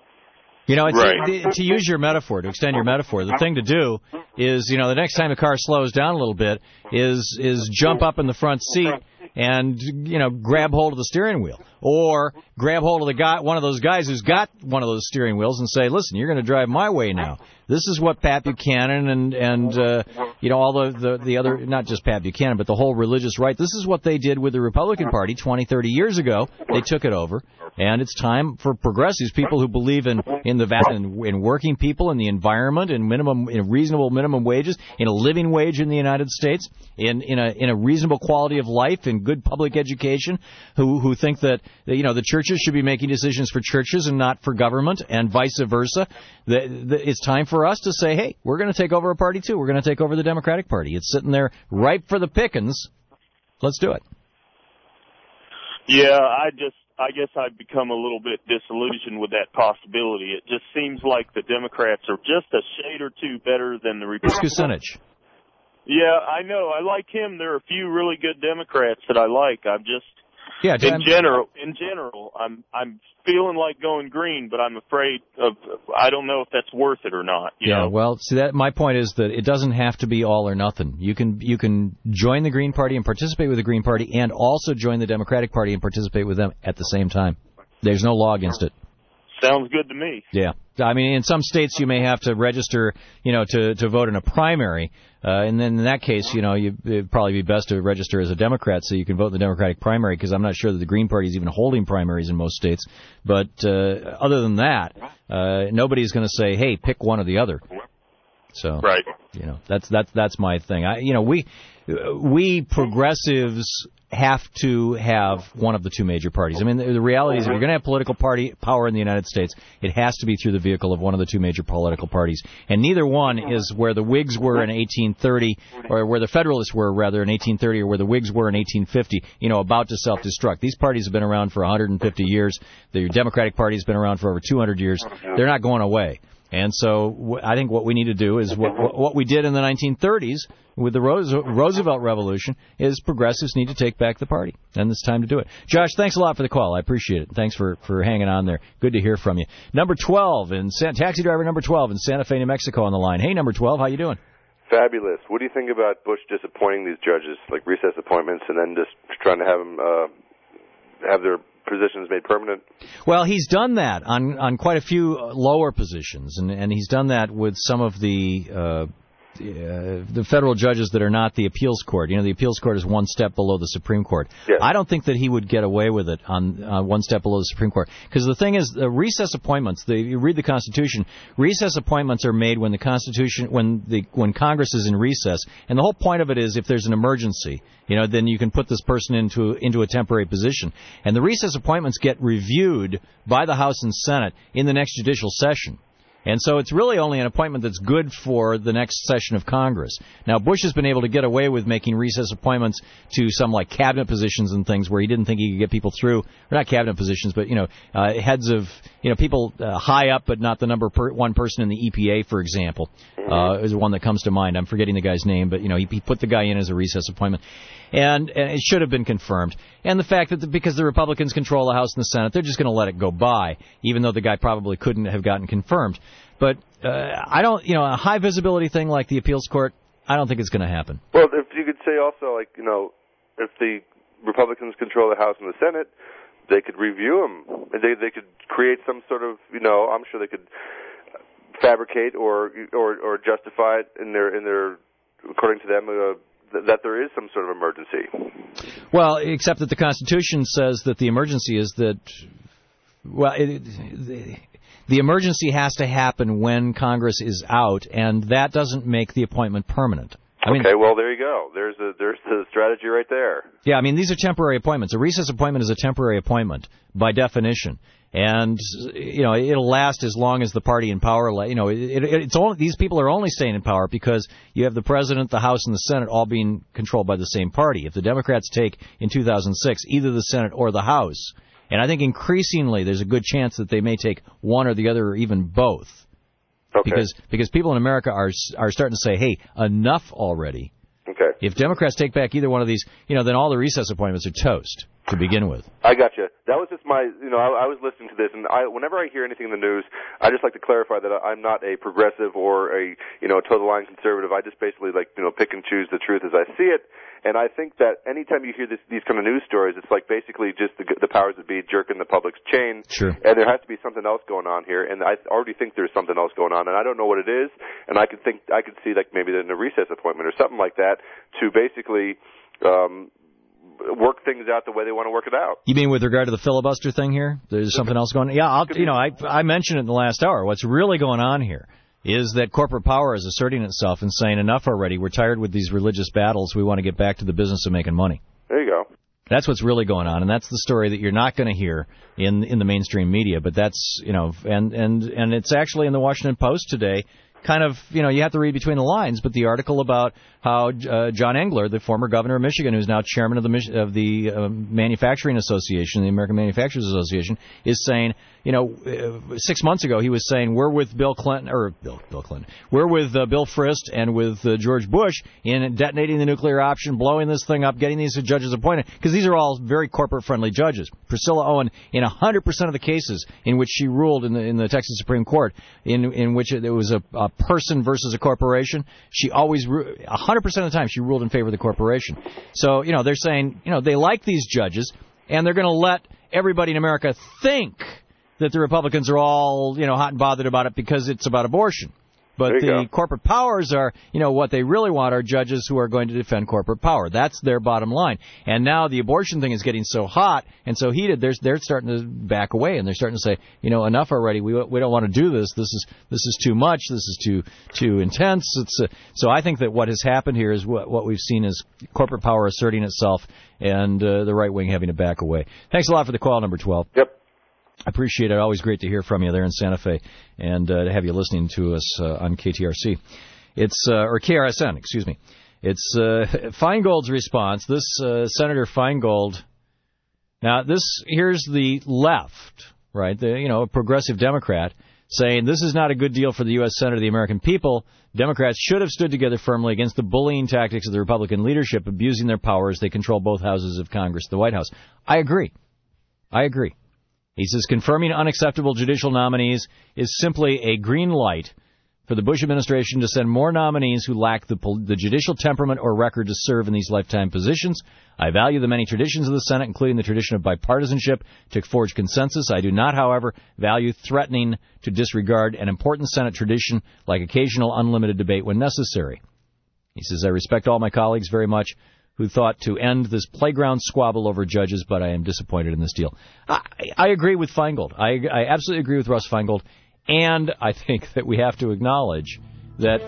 To use your metaphor, to extend your metaphor, the thing to do is, the next time the car slows down a little bit, is jump up in the front seat and, grab hold of the steering wheel. Or grab hold of one of those guys who's got one of those steering wheels and say, listen, you're going to drive my way now. This is what Pat Buchanan and all the other, not just Pat Buchanan, but the whole religious right, this is what they did with the Republican Party 20, 30 years ago. They took it over. And it's time for progressives, people who believe in working people, in the environment, in reasonable minimum wages, in a living wage in the United States, in a reasonable quality of life, in good public education, who think that the churches should be making decisions for churches and not for government, and vice versa. It's time for us to say, hey, we're going to take over a party too. We're going to take over the Democratic Party. It's sitting there ripe for the pickings. Let's do it. Yeah, I guess I've become a little bit disillusioned with that possibility. It just seems like the Democrats are just a shade or two better than the Republicans. Kucinich. Yeah, I know. I like him. There are a few really good Democrats that I like. In general, I'm feeling like going green, but I'm afraid I don't know if that's worth it or not. You know? Well, see, my point is that it doesn't have to be all or nothing. You can join the Green Party and participate with the Green Party, and also join the Democratic Party and participate with them at the same time. There's no law against it. Sounds good to me. Yeah. I mean, in some states you may have to register, to vote in a primary. And then in that case, it'd probably be best to register as a Democrat so you can vote in the Democratic primary, because I'm not sure that the Green Party is even holding primaries in most states. But other than that, nobody's going to say, hey, pick one or the other. So, right. That's my thing. We progressives have to have one of the two major parties. I mean, the reality is, if you're going to have political party power in the United States, it has to be through the vehicle of one of the two major political parties. And neither one is where the Whigs were in 1830, or where the Federalists were, rather, in 1830, or where the Whigs were in 1850, about to self-destruct. These parties have been around for 150 years. The Democratic Party has been around for over 200 years. They're not going away. And so I think what we need to do is what we did in the 1930s with the Roosevelt Revolution is progressives need to take back the party, and it's time to do it. Josh, thanks a lot for the call. I appreciate it. Thanks for hanging on there. Good to hear from you. Number 12, taxi driver number 12 in Santa Fe, New Mexico on the line. Hey, number 12, how you doing? Fabulous. What do you think about Bush disappointing these judges, like recess appointments, and then just trying to have them have their positions made permanent? Well, he's done that on quite a few lower positions, and he's done that with some of the federal judges that are not the appeals court. You know, the appeals court is one step below the Supreme Court. Yes. I don't think that he would get away with it on one step below the Supreme Court. Because the thing is, the recess appointments, you read the Constitution, recess appointments are made when the Constitution, when Congress is in recess. And the whole point of it is if there's an emergency, you know, then you can put this person into a temporary position. And the recess appointments get reviewed by the House and Senate in the next judicial session. And so it's really only an appointment that's good for the next session of Congress. Now, Bush has been able to get away with making recess appointments to some like cabinet positions and things where he didn't think he could get people through. Or not cabinet positions, but, heads of, people high up, but not the number one person in the EPA, for example, is one that comes to mind. I'm forgetting the guy's name, but, he put the guy in as a recess appointment. And it should have been confirmed. And the fact that because the Republicans control the House and the Senate, they're just going to let it go by, even though the guy probably couldn't have gotten confirmed. But I don't, a high visibility thing like the appeals court, I don't think it's going to happen. Well, if you could say also, if the Republicans control the House and the Senate, they could review them. They could create some sort of, I'm sure they could fabricate or justify it in their according to them. That there is some sort of emergency. Well, except that the Constitution says that the emergency is that, the emergency has to happen when Congress is out, and that doesn't make the appointment permanent. Well, there you go. There's the strategy right there. Yeah, these are temporary appointments. A recess appointment is a temporary appointment by definition. And, it'll last as long as the party in power, it's only, these people are only staying in power because you have the President, the House, and the Senate all being controlled by the same party. If the Democrats take, in 2006, either the Senate or the House, and I think increasingly there's a good chance that they may take one or the other or even both. Okay. Because people in America are starting to say, hey, enough already. Okay. If Democrats take back either one of these, then all the recess appointments are toast to begin with. I got you. That was just my, I was listening to this, and whenever I hear anything in the news, I just like to clarify that I'm not a progressive or a total line conservative. I just basically pick and choose the truth as I see it. And I think that anytime you hear these kind of news stories, it's like basically just the powers that be jerking the public's chain. Sure. And there has to be something else going on here. And I already think there's something else going on, and I don't know what it is. And I could see like maybe in a recess appointment or something like that to basically work things out the way they want to work it out. You mean with regard to the filibuster thing here? There's something else going on? Yeah, I mentioned it in the last hour. What's really going on here is that corporate power is asserting itself and saying, enough already, we're tired with these religious battles, we want to get back to the business of making money. There you go. That's what's really going on, and that's the story that you're not going to hear in the mainstream media, but that's, and it's actually in the Washington Post today. Kind of, you have to read between the lines, but the article about how John Engler, the former governor of Michigan, who's now chairman of the Manufacturing Association, the American Manufacturers Association, is saying, 6 months ago he was saying we're with Bill Clinton, we're with Bill Frist and with George Bush in detonating the nuclear option, blowing this thing up, getting these judges appointed, because these are all very corporate-friendly judges. Priscilla Owen, in 100% of the cases in which she ruled in the Texas Supreme Court, in which it was a person versus a corporation, she always 100% of the time she ruled in favor of the corporation. So, they're saying, they like these judges, and they're going to let everybody in America think that the Republicans are all, hot and bothered about it because it's about abortion. But the corporate powers are, what they really want are judges who are going to defend corporate power. That's their bottom line. And now the abortion thing is getting so hot and so heated, they're starting to back away, and they're starting to say, enough already. We don't want to do this. This is too much. This is too intense. So I think that what has happened here is what we've seen is corporate power asserting itself and the right wing having to back away. Thanks a lot for the call, number 12. Yep. I appreciate it. Always great to hear from you there in Santa Fe and to have you listening to us on KTRC. Or KRSN, excuse me. It's Feingold's response. This Senator Feingold. Now, here's the left, right? A progressive Democrat saying this is not a good deal for the U.S. Senate of the American people. Democrats should have stood together firmly against the bullying tactics of the Republican leadership, abusing their power as they control both houses of Congress, the White House. I agree. He says confirming unacceptable judicial nominees is simply a green light for the Bush administration to send more nominees who lack the judicial temperament or record to serve in these lifetime positions. I value the many traditions of the Senate, including the tradition of bipartisanship, to forge consensus. I do not, however, value threatening to disregard an important Senate tradition like occasional unlimited debate when necessary. He says, I respect all my colleagues very much who thought to end this playground squabble over judges, but I am disappointed in this deal. I agree with Feingold. I absolutely agree with Russ Feingold. And I think that we have to acknowledge that,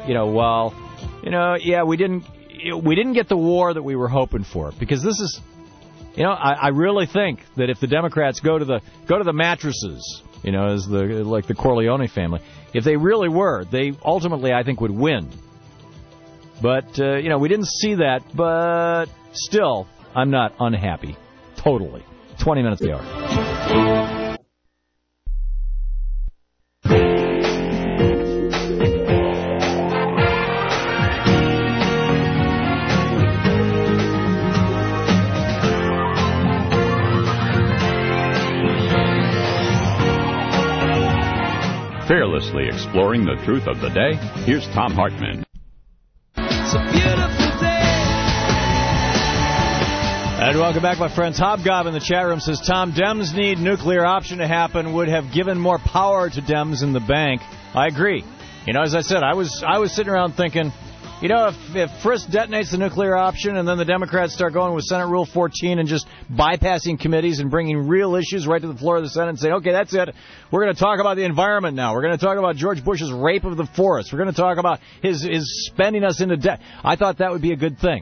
we didn't get the war that we were hoping for, because this is, I really think that if the Democrats go to the mattresses, as like the Corleone family, if they really were, they ultimately, I think, would win. But we didn't see that. But still, I'm not unhappy. Totally. 20 minutes the hour. Fearlessly exploring the truth of the day, here's Thom Hartmann. It's a beautiful day. And welcome back, my friends. Hobgob in the chat room says, Tom, Dems need nuclear option to happen, would have given more power to Dems in the bank. I agree. As I said, I was sitting around thinking, if Frist detonates the nuclear option and then the Democrats start going with Senate Rule 14 and just bypassing committees and bringing real issues right to the floor of the Senate and saying, okay, that's it. We're going to talk about the environment now. We're going to talk about George Bush's rape of the forest. We're going to talk about his spending us into debt. I thought that would be a good thing.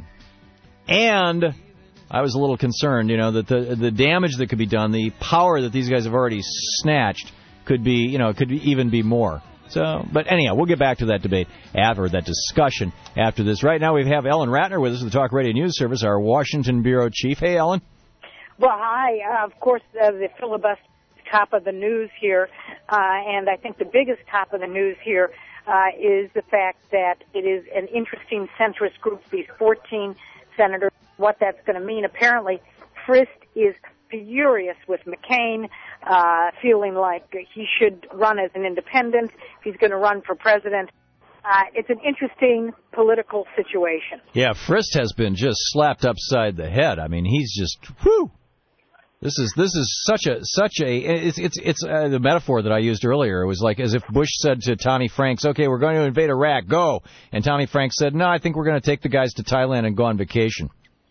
And I was a little concerned, that the damage that could be done, the power that these guys have already snatched could be, could even be more. But anyhow, we'll get back to that debate that discussion after this. Right now we have Ellen Ratner with us of the Talk Radio News Service, our Washington Bureau Chief. Hey, Ellen. Well, hi. Of course, the filibuster top of the news here, and I think the biggest top of the news here is the fact that it is an interesting centrist group, these 14 senators, what that's going to mean. Apparently, Frist is furious with McCain, feeling like he should run as an independent if he's going to run for president. It's an interesting political situation. Yeah, Frist has been just slapped upside the head. I mean, he's just whoo. This is such a it's the metaphor that I used earlier. It was like as if Bush said to Tommy Franks, "Okay, we're going to invade Iraq, go," and Tommy Franks said, "No, I think we're going to take the guys to Thailand and go on vacation."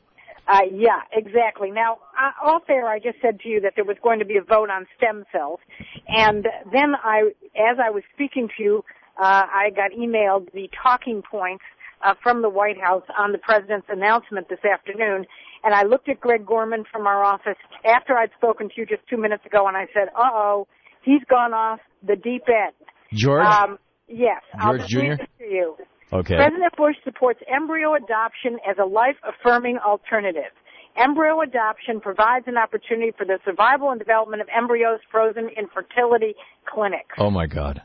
Yeah, exactly. Now, off air, I just said to you that there was going to be a vote on stem cells, and then as I was speaking to you, I got emailed the talking points from the White House on the president's announcement this afternoon, and I looked at Greg Gorman from our office after I'd spoken to you just 2 minutes ago, and I said, uh-oh, he's gone off the deep end. George? Yes. George I'll Jr.? read this to you. Okay. President Bush supports embryo adoption as a life-affirming alternative. Embryo adoption provides an opportunity for the survival and development of embryos frozen in fertility clinics. Oh, my God.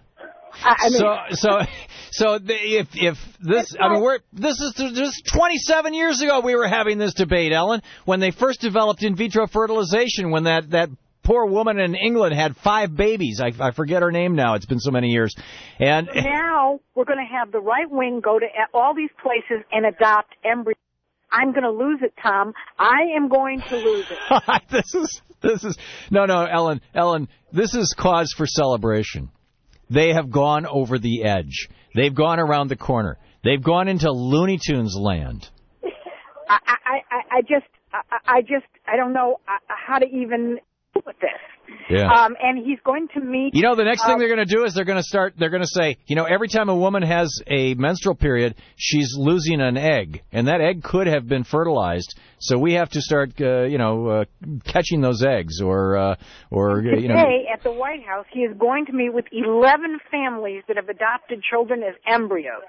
If this, I mean, this is 27 years ago we were having this debate, Ellen, when they first developed in vitro fertilization, when that poor woman in England had 5 babies. I forget her name now. It's been so many years. And now we're going to have the right wing go to all these places and adopt embryos. I'm going to lose it, Tom. I am going to lose it. This is no, Ellen, this is cause for celebration. They have gone over the edge. They've gone around the corner. They've gone into Looney Tunes land. I don't know how to even deal with this. Yeah. And he's going to meet. The next thing they're going to do is they're going to say, every time a woman has a menstrual period, she's losing an egg, and that egg could have been fertilized. So we have to start, catching those eggs, or Today at the White House, he is going to meet with 11 families that have adopted children as embryos.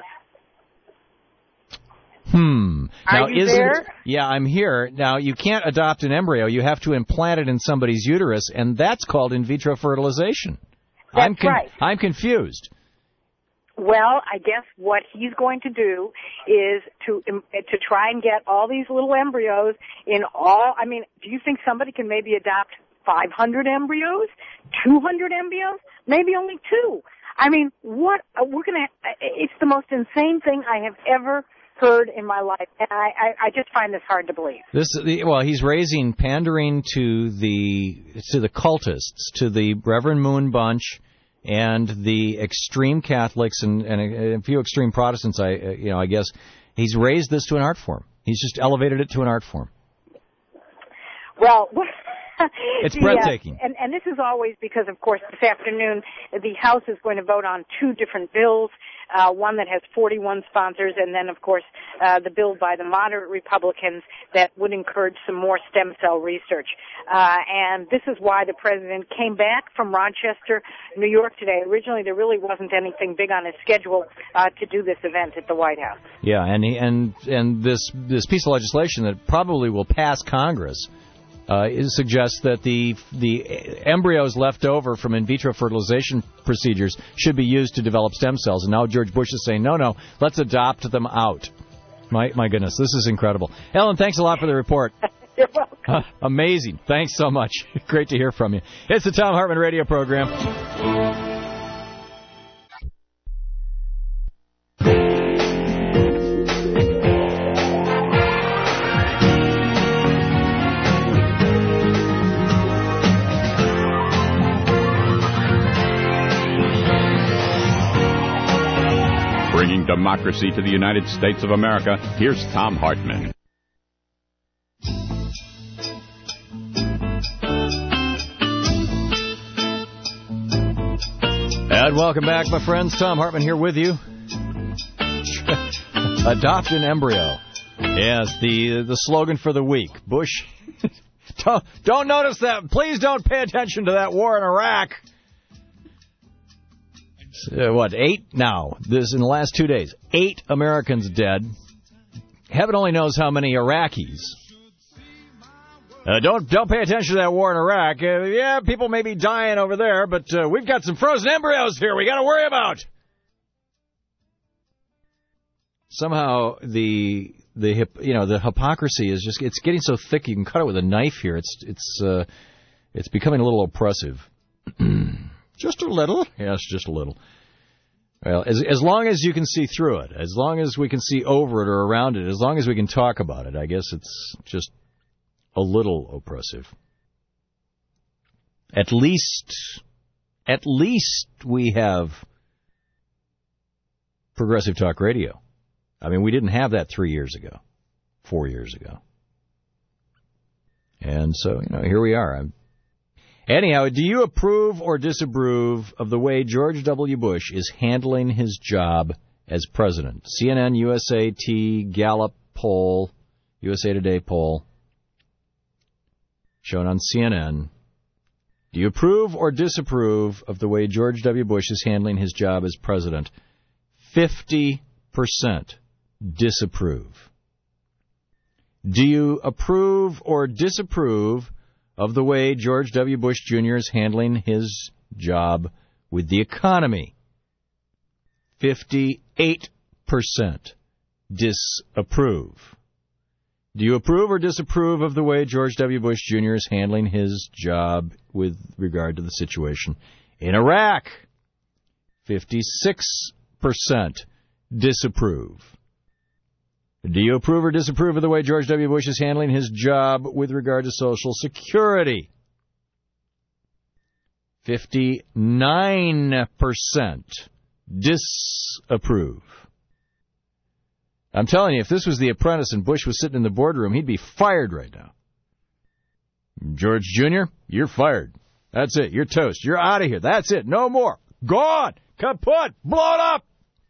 Now, Are you there? Yeah, I'm here. Now, you can't adopt an embryo. You have to implant it in somebody's uterus, and that's called in vitro fertilization. That's right. I'm confused. Well, I guess what he's going to do is to try and get all these little embryos in all. I mean, do you think somebody can maybe adopt 500 embryos, 200 embryos, maybe only 2? I mean, it's the most insane thing I have ever heard in my life, and I just find this hard to believe. He's pandering to the cultists, to the Reverend Moon Bunch, and the extreme Catholics and a few extreme Protestants. I guess he's raised this to an art form. He's just elevated it to an art form. Well. It's breathtaking. And this is always because, of course, this afternoon the House is going to vote on 2 different bills, one that has 41 sponsors, and then, of course, the bill by the moderate Republicans that would encourage some more stem cell research. And this is why the president came back from Rochester, New York today. Originally, there really wasn't anything big on his schedule to do this event at the White House. Yeah, and this piece of legislation that probably will pass Congress suggests that the embryos left over from in vitro fertilization procedures should be used to develop stem cells. And now George Bush is saying, no, let's adopt them out. My goodness, this is incredible. Ellen, thanks a lot for the report. You're welcome. Amazing. Thanks so much. Great to hear from you. It's the Thom Hartmann Radio Program. Bringing democracy to the United States of America, here's Thom Hartmann. And welcome back, my friends. Thom Hartmann here with you. Adopt an embryo. Yes, the slogan for the week. Bush, don't notice that. Please don't pay attention to that war in Iraq. 8 now? This in the last 2 days. 8 Americans dead. Heaven only knows how many Iraqis. Don't pay attention to that war in Iraq. Yeah, people may be dying over there, but we've got some frozen embryos here we got to worry about. Somehow the hypocrisy is it's getting so thick you can cut it with a knife here. It's becoming a little oppressive. Just a little? Yes, just a little. Well, as long as you can see through it, as long as we can see over it or around it, as long as we can talk about it, I guess it's just a little oppressive. At least we have Progressive Talk Radio. I mean, we didn't have that 3 years ago, 4 years ago. And so, here we are. Anyhow, do you approve or disapprove of the way George W. Bush is handling his job as president? CNN, USAT, Gallup poll, USA Today poll, shown on CNN. Do you approve or disapprove of the way George W. Bush is handling his job as president? 50% disapprove. Do you approve or disapprove of the way George W. Bush Jr. is handling his job with the economy? 58% disapprove. Do you approve or disapprove of the way George W. Bush Jr. is handling his job with regard to the situation in Iraq? 56% disapprove. Do you approve or disapprove of the way George W. Bush is handling his job with regard to Social Security? 59% disapprove. I'm telling you, if this was The Apprentice and Bush was sitting in the boardroom, he'd be fired right now. George Jr., you're fired. That's it. You're toast. You're out of here. That's it. No more. Gone. Kaput. Blown up.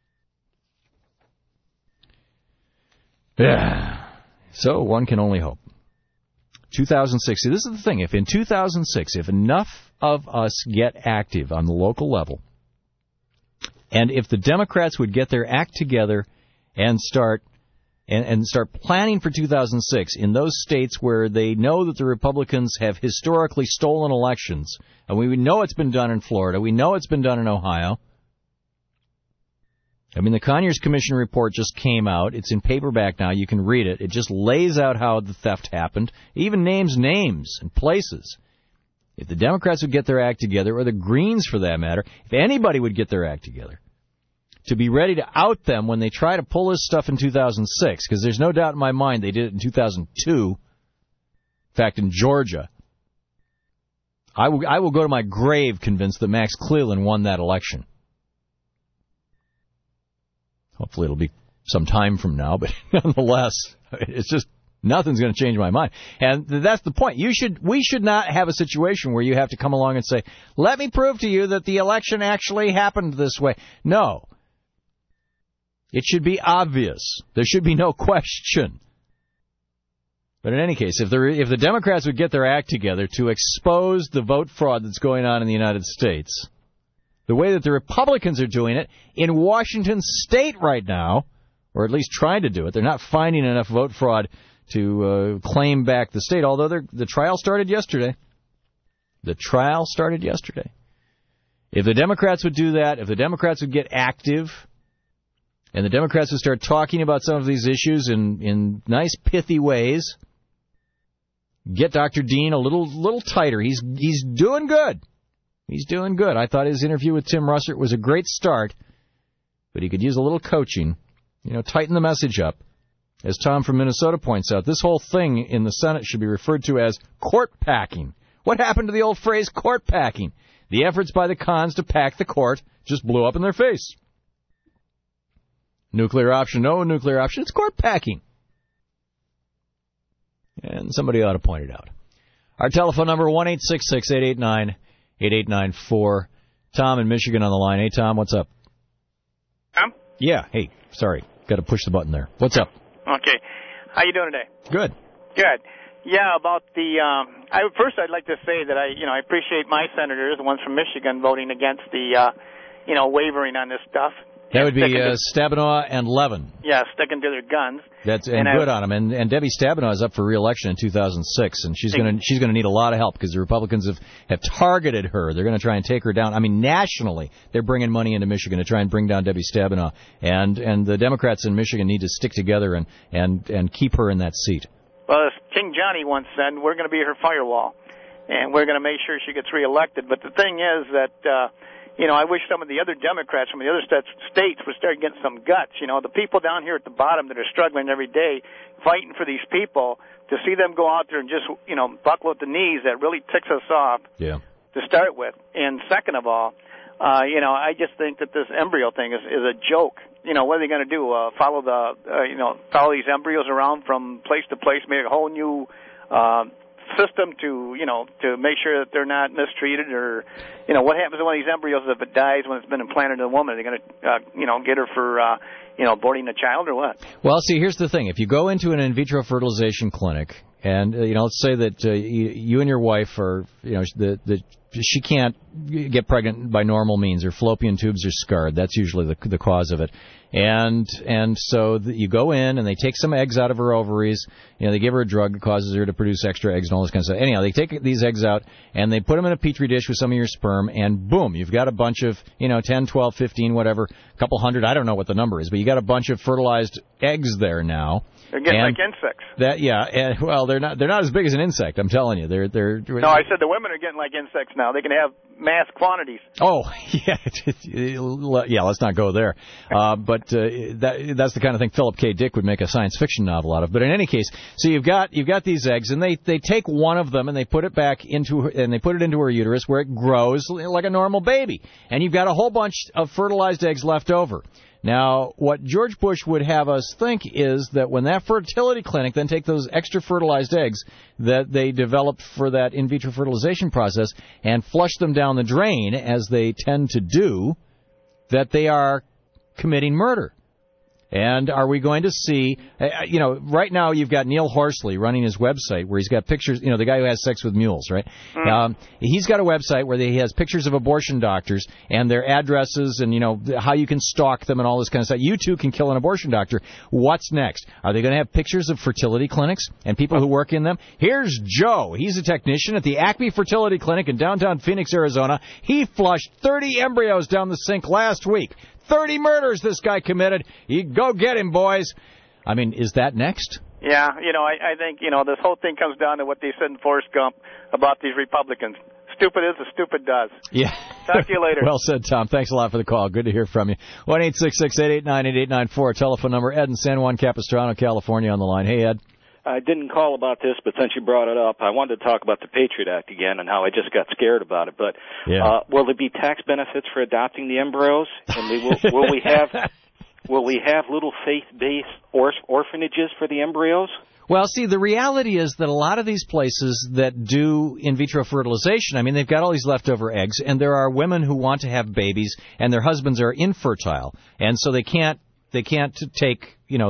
Yeah. So one can only hope. 2006. See, this is the thing. If in 2006, if enough of us get active on the local level, and if the Democrats would get their act together and start and start planning for 2006 in those states where they know that the Republicans have historically stolen elections, and we know it's been done in Florida, we know it's been done in Ohio. I mean, the Conyers Commission report just came out. It's in paperback now. You can read it. It just lays out how the theft happened. It even names names and places. If the Democrats would get their act together, or the Greens for that matter, if anybody would get their act together, to be ready to out them when they try to pull this stuff in 2006, because there's no doubt in my mind they did it in 2002. In fact, in Georgia, I will go to my grave convinced that Max Cleland won that election. Hopefully it'll be some time from now, but nonetheless, it's just nothing's going to change my mind. And that's the point. We should not have a situation where you have to come along and say, let me prove to you that the election actually happened this way. No. It should be obvious. There should be no question. But in any case, if the Democrats would get their act together to expose the vote fraud that's going on in the United States, the way that the Republicans are doing it in Washington State right now, or at least trying to do it, they're not finding enough vote fraud to claim back the state, although the trial started yesterday. The trial started yesterday. If the Democrats would do that, if the Democrats would get active, and the Democrats would start talking about some of these issues in nice, pithy ways, get Dr. Dean a little tighter. He's doing good. He's doing good. I thought his interview with Tim Russert was a great start, but he could use a little coaching. Tighten the message up. As Tom from Minnesota points out, this whole thing in the Senate should be referred to as court packing. What happened to the old phrase court packing? The efforts by the cons to pack the court just blew up in their face. Nuclear option, no nuclear option, it's court packing. And somebody ought to point it out. Our telephone number, 1-866-889-8894. Tom in Michigan on the line. Hey, Tom, what's up? Tom? Yeah, hey, sorry. Got to push the button there. What's up? Okay. How you doing today? Good. Good. Yeah, about the first I'd like to say that I appreciate my senators, the ones from Michigan, voting against the wavering on this stuff. That would be Stabenow and Levin. Yeah, sticking to their guns. That's good on them. And Debbie Stabenow is up for re-election in 2006, and she's going to need a lot of help because the Republicans have targeted her. They're going to try and take her down. I mean, nationally, they're bringing money into Michigan to try and bring down Debbie Stabenow, and the Democrats in Michigan need to stick together and keep her in that seat. Well, as King Johnny once said, we're going to be her firewall, and we're going to make sure she gets re-elected. But the thing is that. I wish some of the other Democrats from the other states would start getting some guts. The people down here at the bottom that are struggling every day, fighting for these people, to see them go out there and just, buckle at the knees, that really ticks us off to start with. And second of all, I just think that this embryo thing is a joke. What are they going to do? Follow these embryos around from place to place, make a whole new system to make sure that they're not mistreated, or what happens to one of these embryos if it dies when it's been implanted in a woman? Are they going to get her for aborting a child or what? Well, see, here's the thing: if you go into an in vitro fertilization clinic, and let's say that you and your wife are she can't get pregnant by normal means. Her fallopian tubes are scarred. That's usually the cause of it. And so you go in and they take some eggs out of her ovaries. They give her a drug that causes her to produce extra eggs and all this kind of stuff. Anyhow, they take these eggs out and they put them in a petri dish with some of your sperm, and boom, you've got a bunch of 10, 12, 15, whatever, a couple hundred. I don't know what the number is, but you got a bunch of fertilized eggs there now. They're getting like insects. Well, they're not as big as an insect. I'm telling you, they're. No, I said the women are getting like insects now. They can have mass quantities. Oh, yeah. Let's not go there. But that's the kind of thing Philip K. Dick would make a science fiction novel out of. But in any case, so you've got these eggs, and they take one of them and they put it into her uterus where it grows like a normal baby, and you've got a whole bunch of fertilized eggs left over. Now, what George Bush would have us think is that when that fertility clinic then take those extra fertilized eggs that they developed for that in vitro fertilization process and flush them down the drain, as they tend to do, that they are committing murder. And are we going to see, right now you've got Neil Horsley running his website where he's got pictures, the guy who has sex with mules, right? He's got a website where he has pictures of abortion doctors and their addresses and, how you can stalk them and all this kind of stuff. You too can kill an abortion doctor. What's next? Are they going to have pictures of fertility clinics and people who work in them? Here's Joe. He's a technician at the Acme Fertility Clinic in downtown Phoenix, Arizona. He flushed 30 embryos down the sink last week. 30 murders this guy committed. You go get him, boys. I mean, is that next? Yeah, I think, this whole thing comes down to what they said in Forrest Gump about these Republicans. Stupid is as stupid does. Yeah. Talk to you later. Well said, Tom. Thanks a lot for the call. Good to hear from you. 1-866-889-8894. Telephone number, Ed in San Juan Capistrano, California on the line. Hey, Ed. I didn't call about this, but since you brought it up, I wanted to talk about the Patriot Act again and how I just got scared about it. But will there be tax benefits for adopting the embryos? And will we have little faith-based orphanages for the embryos? Well, see, the reality is that a lot of these places that do in vitro fertilization, I mean, they've got all these leftover eggs, and there are women who want to have babies, and their husbands are infertile, and so they can't take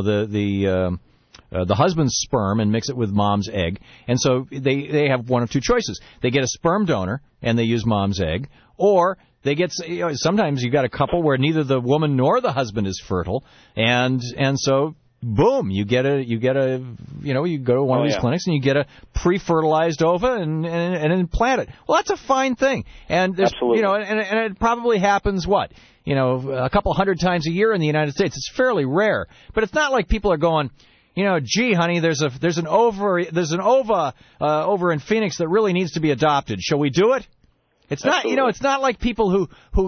the husband's sperm and mix it with mom's egg. And so they have one of two choices. They get a sperm donor and they use mom's egg, or they get, sometimes you got a couple where neither the woman nor the husband is fertile, and so boom, you go to one of these clinics and you get a pre-fertilized ova and implant it. Well, that's a fine thing. And there's, absolutely. And it probably happens a couple hundred times a year in the United States. It's fairly rare, but it's not like people are going, gee, honey, there's an ova over in Phoenix that really needs to be adopted. Shall we do it? It's not, it's not like people who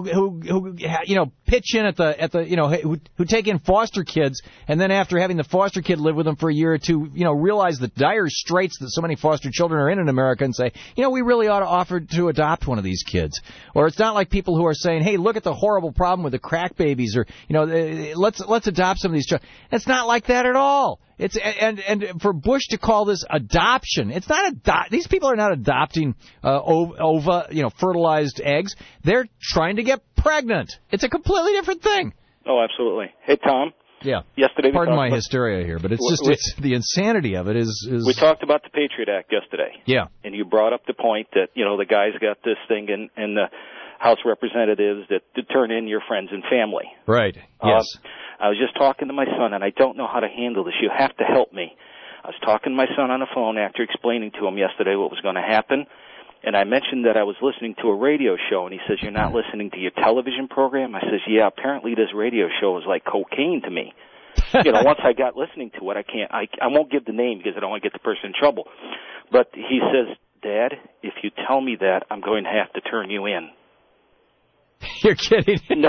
pitch in who take in foster kids and then after having the foster kid live with them for a year or two, realize the dire straits that so many foster children are in America and say, we really ought to offer to adopt one of these kids. Or it's not like people who are saying, hey, look at the horrible problem with the crack babies, or let's adopt some of these children. It's not like that at all. It's and for Bush to call this adoption, it's not these people are not adopting fertilized eggs. They're trying to get pregnant. It's a completely different thing. Oh, absolutely. Hey, Tom. Yeah. Yesterday. Pardon my hysteria here, but it's the insanity of it is. We talked about the Patriot Act yesterday. Yeah. And you brought up the point that the guys got this thing in the House of Representatives that to turn in your friends and family. Right. Yes. I was just talking to my son, and I don't know how to handle this. You have to help me. I was talking to my son on the phone after explaining to him yesterday what was going to happen, and I mentioned that I was listening to a radio show, and he says, you're not listening to your television program? I says, yeah, apparently this radio show is like cocaine to me. Once I got listening to it, I won't give the name because I don't want to get the person in trouble. But he says, Dad, if you tell me that, I'm going to have to turn you in. You're kidding. No.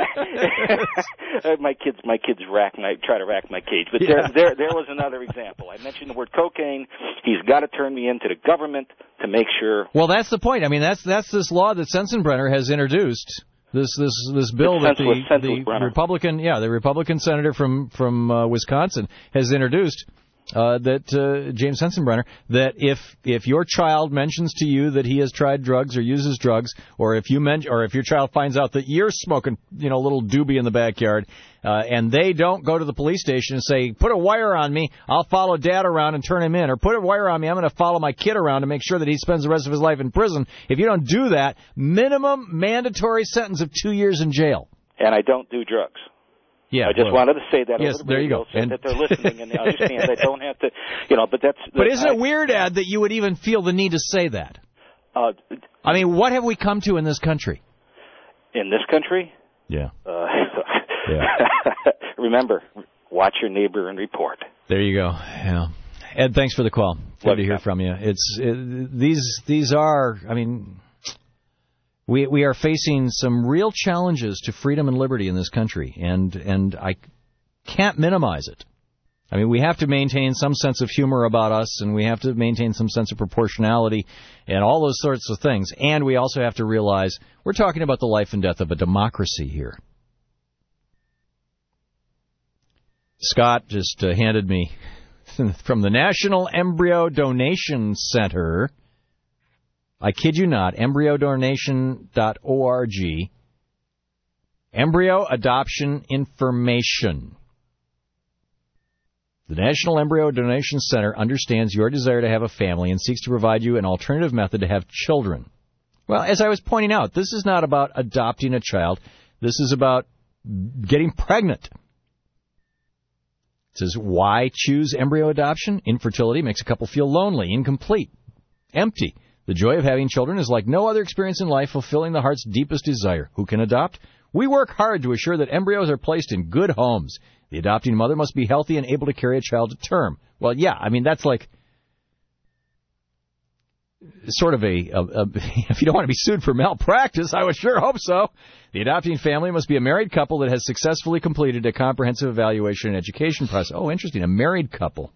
my kids try to rack my cage. But there was another example. I mentioned the word cocaine. He's got to turn me into the government to make sure. Well, that's the point. I mean, that's this law that Sensenbrenner has introduced. This bill that the Republican senator from Wisconsin has introduced. James Sensenbrenner, that if your child mentions to you that he has tried drugs or uses drugs, or if your child finds out that you're smoking, a little doobie in the backyard, and they don't go to the police station and say, put a wire on me, I'll follow Dad around and turn him in, or put a wire on me, I'm going to follow my kid around to make sure that he spends the rest of his life in prison. If you don't do that, minimum mandatory sentence of 2 years in jail. And I don't do drugs. Yeah, I just wanted to say that. Yes, over the there you go. So that they're listening and they understand. They don't have to, but that's. But isn't it weird, Ed, that you would even feel the need to say that? I mean, what have we come to in this country? In this country? Yeah. Remember, watch your neighbor and report. There you go. Yeah. Ed, thanks for the call. Good to hear from you. These are, I mean. We are facing some real challenges to freedom and liberty in this country, and I can't minimize it. I mean, we have to maintain some sense of humor about us, and we have to maintain some sense of proportionality and all those sorts of things. And we also have to realize we're talking about the life and death of a democracy here. Scott just handed me from the National Embryo Donation Center. I kid you not, embryodonation.org, embryo adoption information. The National Embryo Donation Center understands your desire to have a family and seeks to provide you an alternative method to have children. Well, as I was pointing out, this is not about adopting a child. This is about getting pregnant. It says, why choose embryo adoption? Infertility makes a couple feel lonely, incomplete, empty. The joy of having children is like no other experience in life, fulfilling the heart's deepest desire. Who can adopt? We work hard to assure that embryos are placed in good homes. The adopting mother must be healthy and able to carry a child to term. Well, yeah, I mean, that's like sort of if you don't want to be sued for malpractice, I would sure hope so. The adopting family must be a married couple that has successfully completed a comprehensive evaluation and education process. Oh, interesting, a married couple.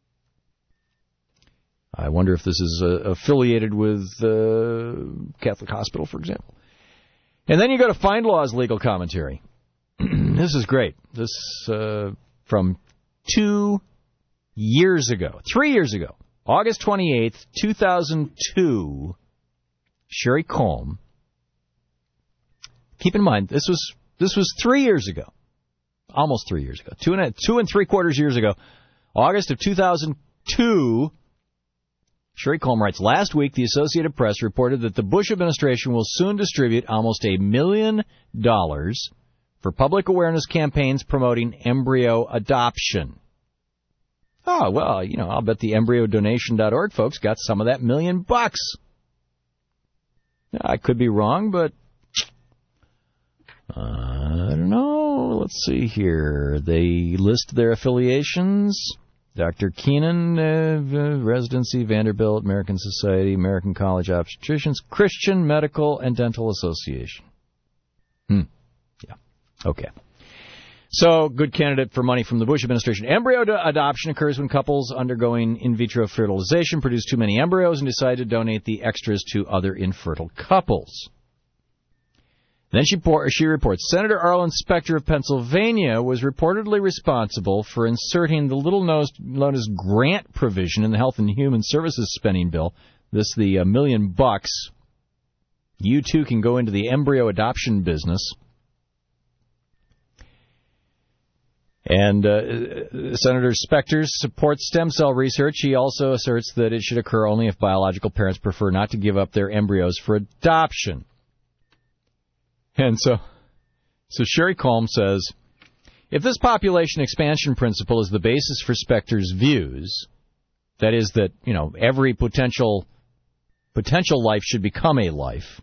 I wonder if this is affiliated with Catholic Hospital, for example. And then you go to FindLaw's legal commentary. This is great. This from 3 years ago, August 28th, 2002, Sherry Colm. Keep in mind, this was 3 years ago, almost 3 years ago, 2.75 years ago, August of 2002. Sherry Colm writes, last week the Associated Press reported that the Bush administration will soon distribute almost $1 million for public awareness campaigns promoting embryo adoption. Oh, well, I'll bet the embryodonation.org folks got some of that $1 million. I could be wrong, but I don't know. Let's see here. They list their affiliations. Dr. Keenan, Residency, Vanderbilt, American Society, American College of Obstetricians, Christian Medical and Dental Association. Yeah. Okay. So, good candidate for money from the Bush administration. Embryo adoption occurs when couples undergoing in vitro fertilization produce too many embryos and decide to donate the extras to other infertile couples. Then she reports, Senator Arlen Specter of Pennsylvania was reportedly responsible for inserting the little-known as grant provision in the Health and Human Services spending bill. The $1 million. You too can go into the embryo adoption business. And Senator Specter supports stem cell research. He also asserts that it should occur only if biological parents prefer not to give up their embryos for adoption. And so Sherry Colm says, if this population expansion principle is the basis for Specter's views, that is that, every potential life should become a life,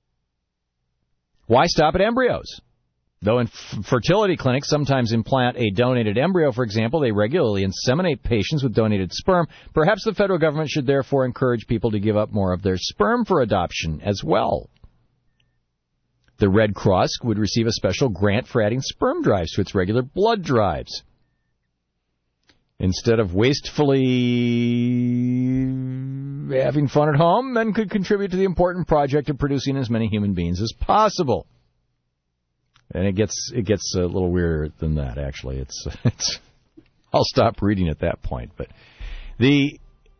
why stop at embryos? Though in fertility clinics sometimes implant a donated embryo, for example, they regularly inseminate patients with donated sperm. Perhaps the federal government should therefore encourage people to give up more of their sperm for adoption as well. The Red Cross would receive a special grant for adding sperm drives to its regular blood drives. Instead of wastefully having fun at home, men could contribute to the important project of producing as many human beings as possible. And it gets a little weirder than that, actually. It's I'll stop reading at that point. But is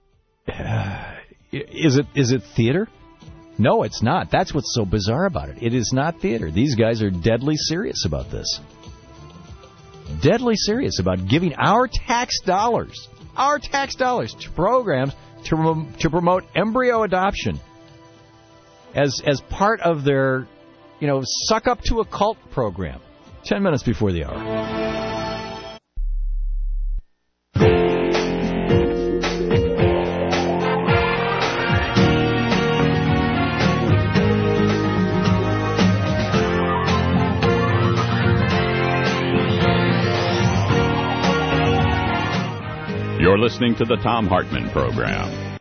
it theater? No, it's not. That's what's so bizarre about it. It is not theater. These guys are deadly serious about this. Deadly serious about giving our tax dollars to programs to promote embryo adoption as part of their, suck up to a cult program. 10 minutes before the hour. You're listening to the Thom Hartmann Program.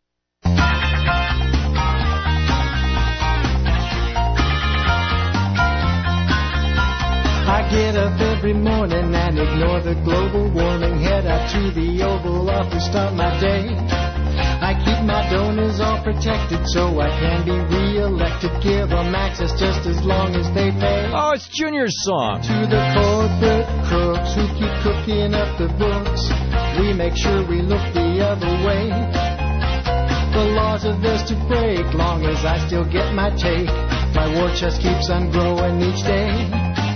I get up every morning and ignore the global warming. Head out to the Oval Office, start my day. I keep my donors all protected so I can be re-elected. Give them access just as long as they pay. Oh, it's Junior's song. To the corporate crooks who keep cooking up the books, we make sure we look the other way. The laws are theirs to break, long as I still get my take. My war chest keeps on growing each day.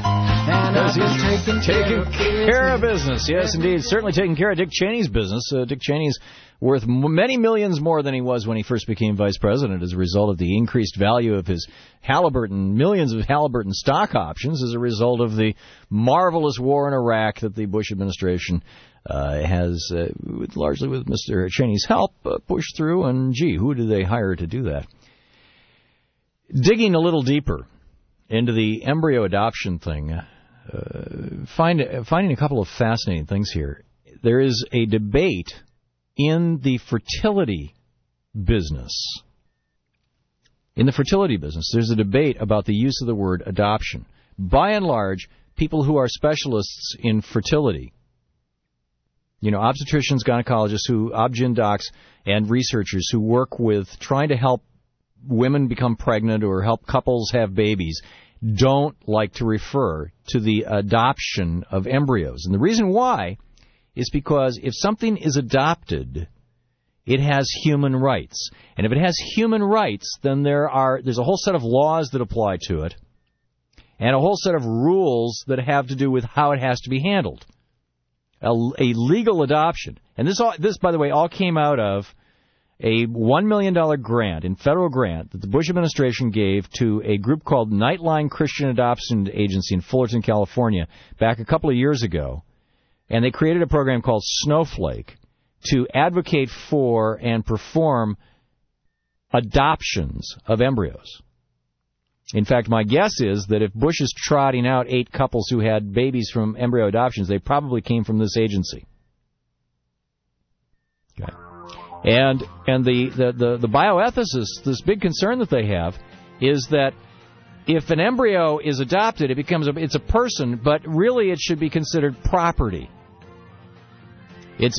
And I've been taking care of business. Yes, indeed. Certainly taking care of Dick Cheney's business. Dick Cheney's worth many millions more than he was when he first became vice president as a result of the increased value of his Halliburton, millions of Halliburton stock options as a result of the marvelous war in Iraq that the Bush administration has, largely with Mr. Cheney's help, pushed through. And, gee, who did they hire to do that? Digging a little deeper into the embryo adoption thing, finding a couple of fascinating things here. There is a debate in the fertility business. In the fertility business, there's a debate about the use of the word adoption. By and large, people who are specialists in fertility, obstetricians, gynecologists, obgyn docs, and researchers who work with trying to help women become pregnant or help couples have babies, don't like to refer to the adoption of embryos. And the reason why is because if something is adopted, it has human rights. And if it has human rights, then there's a whole set of laws that apply to it and a whole set of rules that have to do with how it has to be handled. A legal adoption. And this, by the way, all came out of a $1 million grant, federal grant, that the Bush administration gave to a group called Nightline Christian Adoption Agency in Fullerton, California, back a couple of years ago. And they created a program called Snowflake to advocate for and perform adoptions of embryos. In fact, my guess is that if Bush is trotting out 8 couples who had babies from embryo adoptions, they probably came from this agency. Okay. And the bioethicists, this big concern that they have is that if an embryo is adopted, it's a person, but really it should be considered property. Is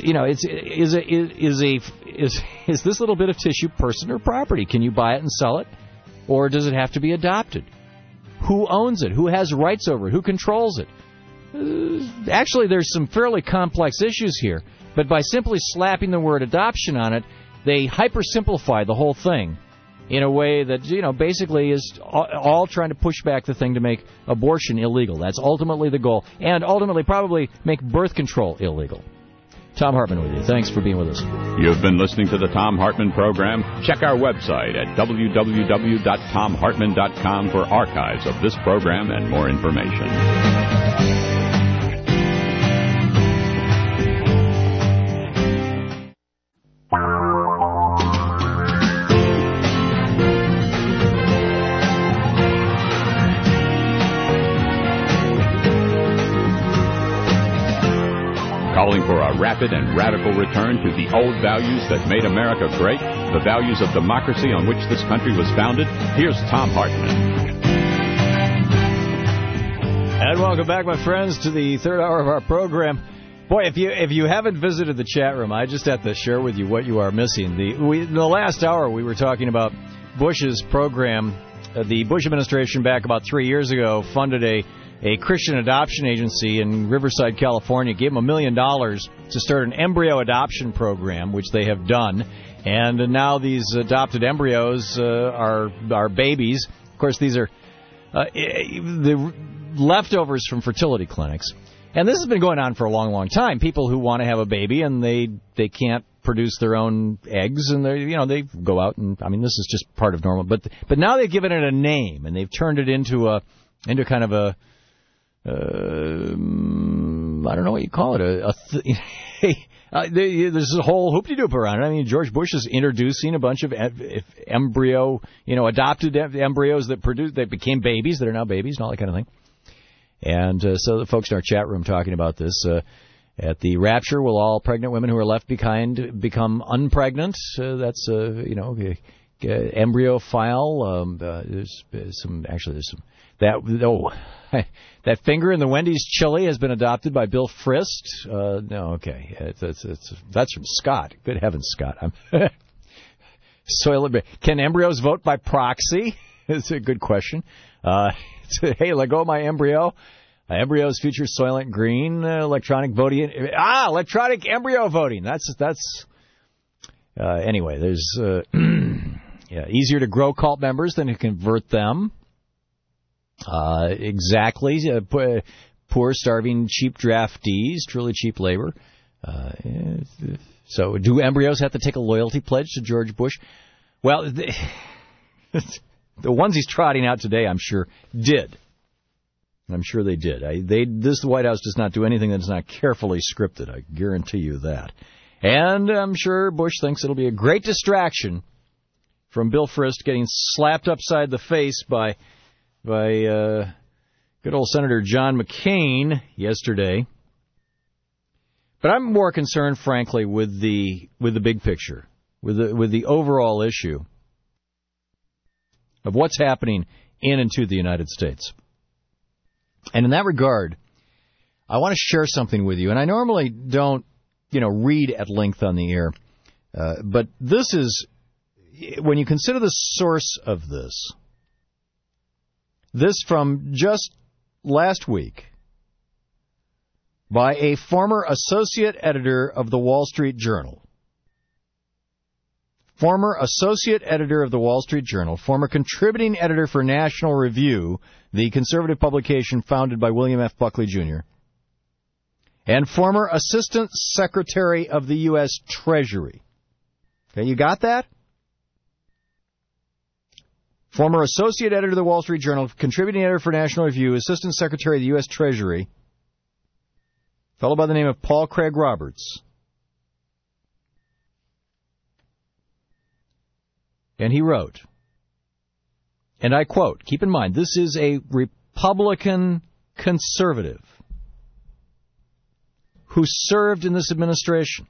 this little bit of tissue person or property? Can you buy it and sell it? Or does it have to be adopted? Who owns it? Who has rights over it? Who controls it? Actually, there's some fairly complex issues here. But by simply slapping the word adoption on it, they hypersimplify the whole thing in a way that, basically is all trying to push back the thing to make abortion illegal. That's ultimately the goal. And ultimately probably make birth control illegal. Thom Hartmann with you. Thanks for being with us. You've been listening to the Thom Hartmann program. Check our website at www.thomhartmann.com for archives of this program and more information. Calling for a rapid and radical return to the old values that made America great, the values of democracy on which this country was founded. Here's Thom Hartmann. And welcome back, my friends, to the third hour of our program. Boy, if you haven't visited the chat room, I just have to share with you what you are missing. In the last hour, we were talking about Bush's program. The Bush administration back about 3 years ago funded a Christian adoption agency in Riverside, California, gave them $1 million to start an embryo adoption program, which they have done. And now these adopted embryos are babies. Of course, these are the leftovers from fertility clinics. And this has been going on for a long, long time. People who want to have a baby and they can't produce their own eggs, and they go out and this is just part of normal. But now they've given it a name, and they've turned it into kind of a I don't know what you call it. There's a whole hoopty-doop around it. George Bush is introducing a bunch of embryo, adopted embryos that became babies, that are now babies, and all that kind of thing. And so the folks in our chat room talking about this. At the rapture, will all pregnant women who are left behind become unpregnant? That's embryo file. There's some. That finger in the Wendy's chili has been adopted by Bill Frist. No, okay, that's from Scott. Good heavens, Scott. Can embryos vote by proxy? It's a good question. Hey, let go of my embryo. Embryos feature Soylent Green, electronic voting. Electronic embryo voting. Anyway, there's easier to grow cult members than to convert them. Exactly. Poor, starving, cheap draftees, truly cheap labor. So do embryos have to take a loyalty pledge to George Bush? Well, the ones he's trotting out today, I'm sure, did. I'm sure they did. This White House does not do anything that's not carefully scripted. I guarantee you that. And I'm sure Bush thinks it'll be a great distraction from Bill Frist getting slapped upside the face by good old Senator John McCain yesterday. But I'm more concerned, frankly, with the big picture, with the overall issue of what's happening in and to the United States. And in that regard, I want to share something with you. And I normally don't, read at length on the air. But this is, when you consider the source of this from just last week by a former associate editor of the Wall Street Journal. Former associate editor of the Wall Street Journal, former contributing editor for National Review, the conservative publication founded by William F. Buckley, Jr., and former assistant secretary of the U.S. Treasury. Okay, you got that? Former associate editor of the Wall Street Journal, contributing editor for National Review, assistant secretary of the U.S. Treasury, a fellow by the name of Paul Craig Roberts. And he wrote, and I quote, keep in mind, this is a Republican conservative who served in this administration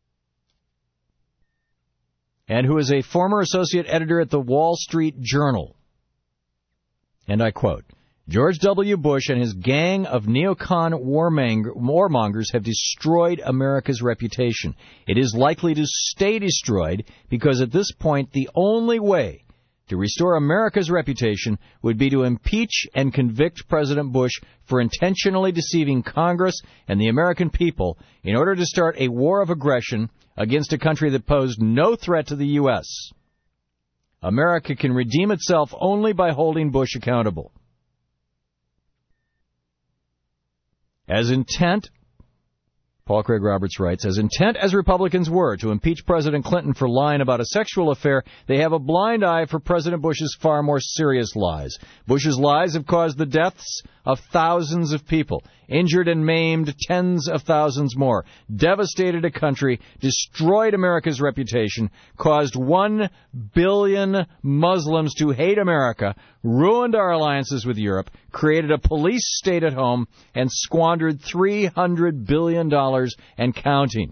and who is a former associate editor at the Wall Street Journal. And I quote, George W. Bush and his gang of neocon warmongers have destroyed America's reputation. It is likely to stay destroyed because at this point the only way to restore America's reputation would be to impeach and convict President Bush for intentionally deceiving Congress and the American people in order to start a war of aggression against a country that posed no threat to the U.S. America can redeem itself only by holding Bush accountable. As intent, Paul Craig Roberts writes, as intent as Republicans were to impeach President Clinton for lying about a sexual affair, they have a blind eye for President Bush's far more serious lies. Bush's lies have caused the deaths of thousands of people, injured and maimed tens of thousands more, devastated a country, destroyed America's reputation, caused 1 billion Muslims to hate America, ruined our alliances with Europe, created a police state at home, and squandered $300 billion and counting.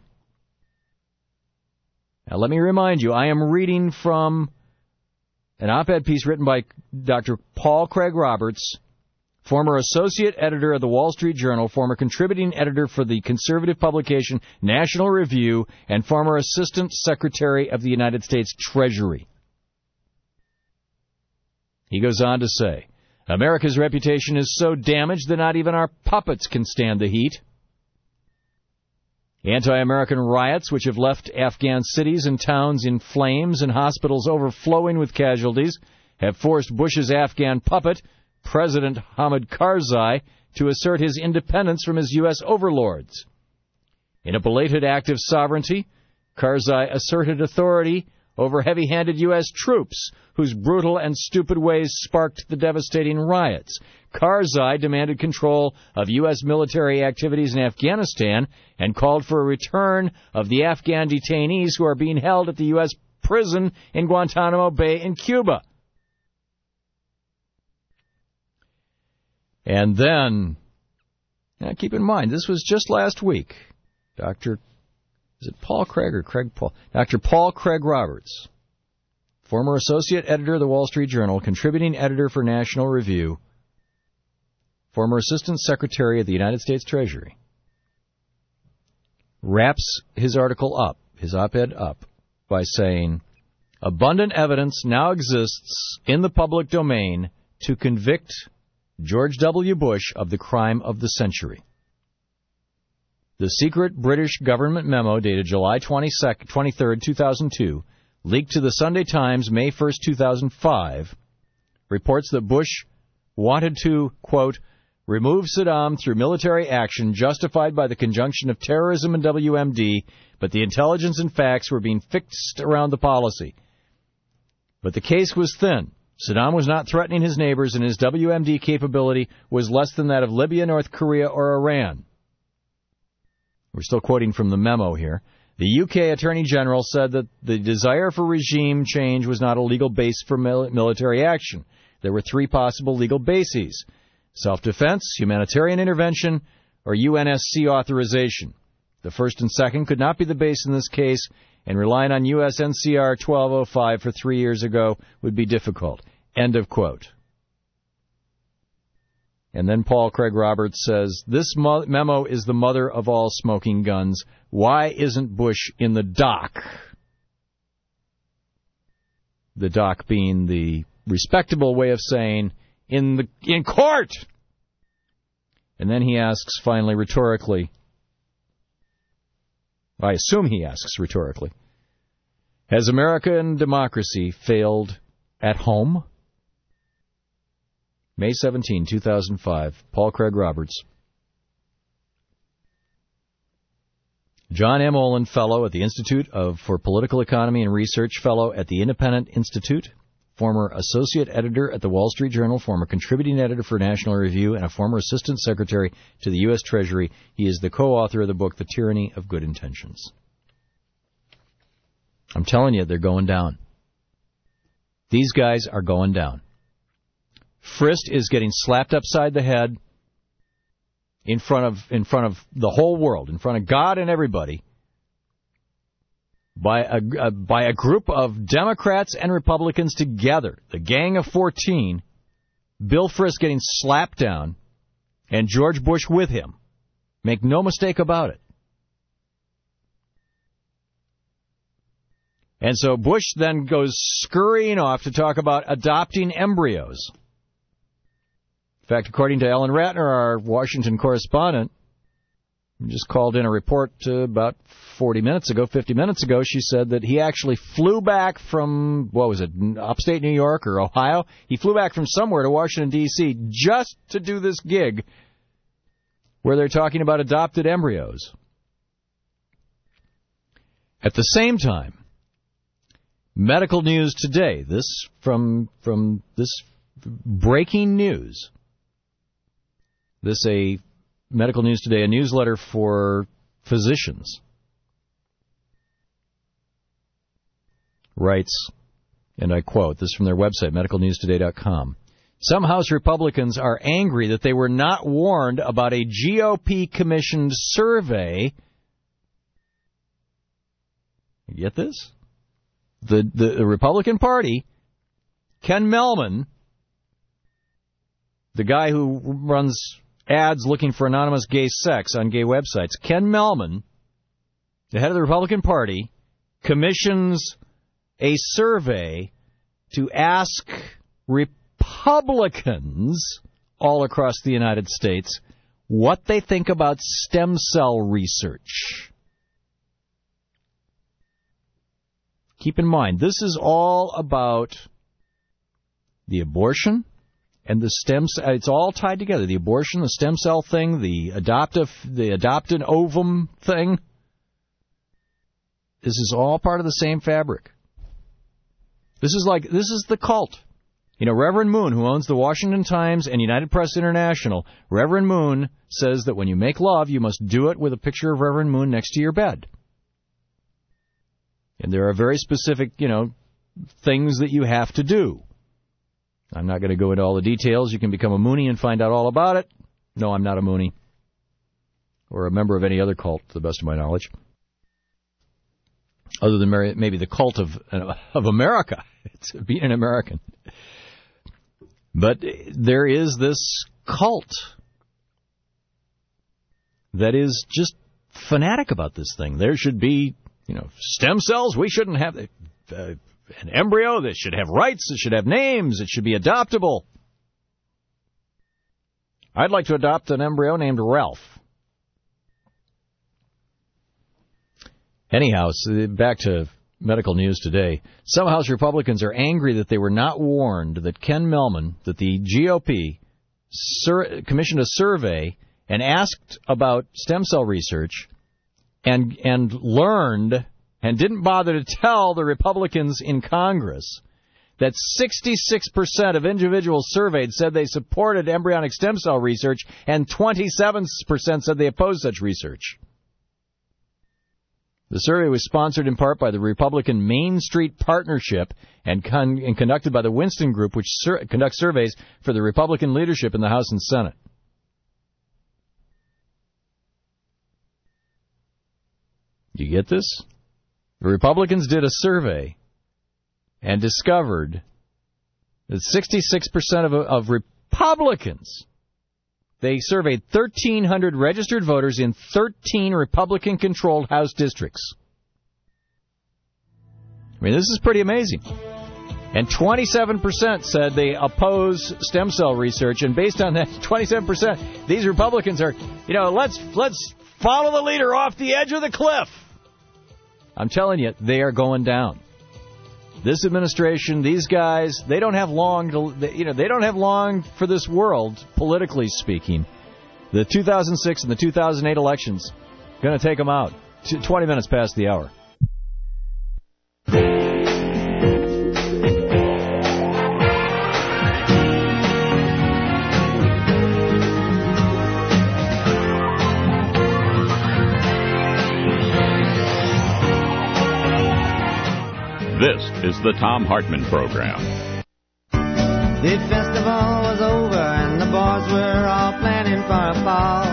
Now, let me remind you, I am reading from an op-ed piece written by Dr. Paul Craig Roberts, former associate editor of the Wall Street Journal, former contributing editor for the conservative publication National Review, and former assistant secretary of the United States Treasury. He goes on to say, America's reputation is so damaged that not even our puppets can stand the heat. Anti-American riots, which have left Afghan cities and towns in flames and hospitals overflowing with casualties, have forced Bush's Afghan puppet, President Hamid Karzai, to assert his independence from his U.S. overlords. In a belated act of sovereignty, Karzai asserted authority over heavy-handed U.S. troops, whose brutal and stupid ways sparked the devastating riots. Karzai demanded control of U.S. military activities in Afghanistan and called for a return of the Afghan detainees who are being held at the U.S. prison in Guantanamo Bay in Cuba. And then, now keep in mind, this was just last week. Is it Paul Craig or Craig Paul? Dr. Paul Craig Roberts, former associate editor of the Wall Street Journal, contributing editor for National Review, former assistant secretary of the United States Treasury, wraps his article up, his op-ed up, by saying, abundant evidence now exists in the public domain to convict George W. Bush of the crime of the century. The secret British government memo dated July 23, 2002, leaked to the Sunday Times May 1, 2005, reports that Bush wanted to, quote, remove Saddam through military action justified by the conjunction of terrorism and WMD, but the intelligence and facts were being fixed around the policy. But the case was thin. Saddam was not threatening his neighbors, and his WMD capability was less than that of Libya, North Korea, or Iran. We're still quoting from the memo here. The UK Attorney General said that the desire for regime change was not a legal base for military action. There were three possible legal bases: self-defense, humanitarian intervention, or UNSC authorization. The first and second could not be the base in this case, and relying on U.S. NCR 1205 for 3 years ago would be difficult. End of quote. And then Paul Craig Roberts says, this memo is the mother of all smoking guns. Why isn't Bush in the dock? The dock being the respectable way of saying in court. And then he asks finally rhetorically, I assume he asks rhetorically, has American democracy failed at home? May 17, 2005, Paul Craig Roberts. John M. Olin Fellow at the Institute for Political Economy and Research, Fellow at the Independent Institute, former Associate Editor at the Wall Street Journal, former Contributing Editor for National Review, and a former Assistant Secretary to the U.S. Treasury. He is the co-author of the book, The Tyranny of Good Intentions. I'm telling you, they're going down. These guys are going down. Frist is getting slapped upside the head in front of the whole world, in front of God and everybody, by a group of Democrats and Republicans together, the Gang of 14, Bill Frist getting slapped down, and George Bush with him. Make no mistake about it. And so Bush then goes scurrying off to talk about adopting embryos. In fact, according to Ellen Ratner, our Washington correspondent, who just called in a report about 50 minutes ago, she said that he actually flew back from, upstate New York or Ohio? He flew back from somewhere to Washington, D.C. just to do this gig where they're talking about adopted embryos. At the same time, Medical News Today, this from this breaking news, a Medical News Today, a newsletter for physicians, writes, and I quote, this from their website, medicalnewstoday.com, some House Republicans are angry that they were not warned about a GOP-commissioned survey. You get this? The Republican Party, Ken Mellman, the guy who runs ads looking for anonymous gay sex on gay websites, Ken Mellman, the head of the Republican Party, commissions a survey to ask Republicans all across the United States what they think about stem cell research. Keep in mind, this is all about the abortion and the stem cell. It's all tied together. The abortion, the stem cell thing, the adopted ovum thing. This is all part of the same fabric. This is the cult. You know, Reverend Moon, who owns the Washington Times and United Press International, Reverend Moon says that when you make love, you must do it with a picture of Reverend Moon next to your bed. And there are very specific, things that you have to do. I'm not going to go into all the details. You can become a Moonie and find out all about it. No, I'm not a Moonie. Or a member of any other cult, to the best of my knowledge. Other than maybe the cult of America. It's being an American. But there is this cult that is just fanatic about this thing. There should be, stem cells. We shouldn't have an embryo. That should have rights. It should have names. It should be adoptable. I'd like to adopt an embryo named Ralph. Anyhow, back to Medical News Today. Some House Republicans are angry that they were not warned that Ken Mellman, that the GOP commissioned a survey and asked about stem cell research and learned and didn't bother to tell the Republicans in Congress that 66% of individuals surveyed said they supported embryonic stem cell research and 27% said they opposed such research. The survey was sponsored in part by the Republican Main Street Partnership and conducted by the Winston Group, which conducts surveys for the Republican leadership in the House and Senate. You get this? The Republicans did a survey and discovered that 66% of Republicans, they surveyed 1,300 registered voters in 13 Republican-controlled House districts. I mean, this is pretty amazing. And 27% said they oppose stem cell research, and based on that 27%, these Republicans are, let's follow the leader off the edge of the cliff. I'm telling you, they are going down. This administration, these guys, they don't have long for this world, politically speaking. The 2006 and the 2008 elections going to take them out. 20 minutes past the hour. This is the Thom Hartmann Program. The festival was over and the boys were all planning for a ball.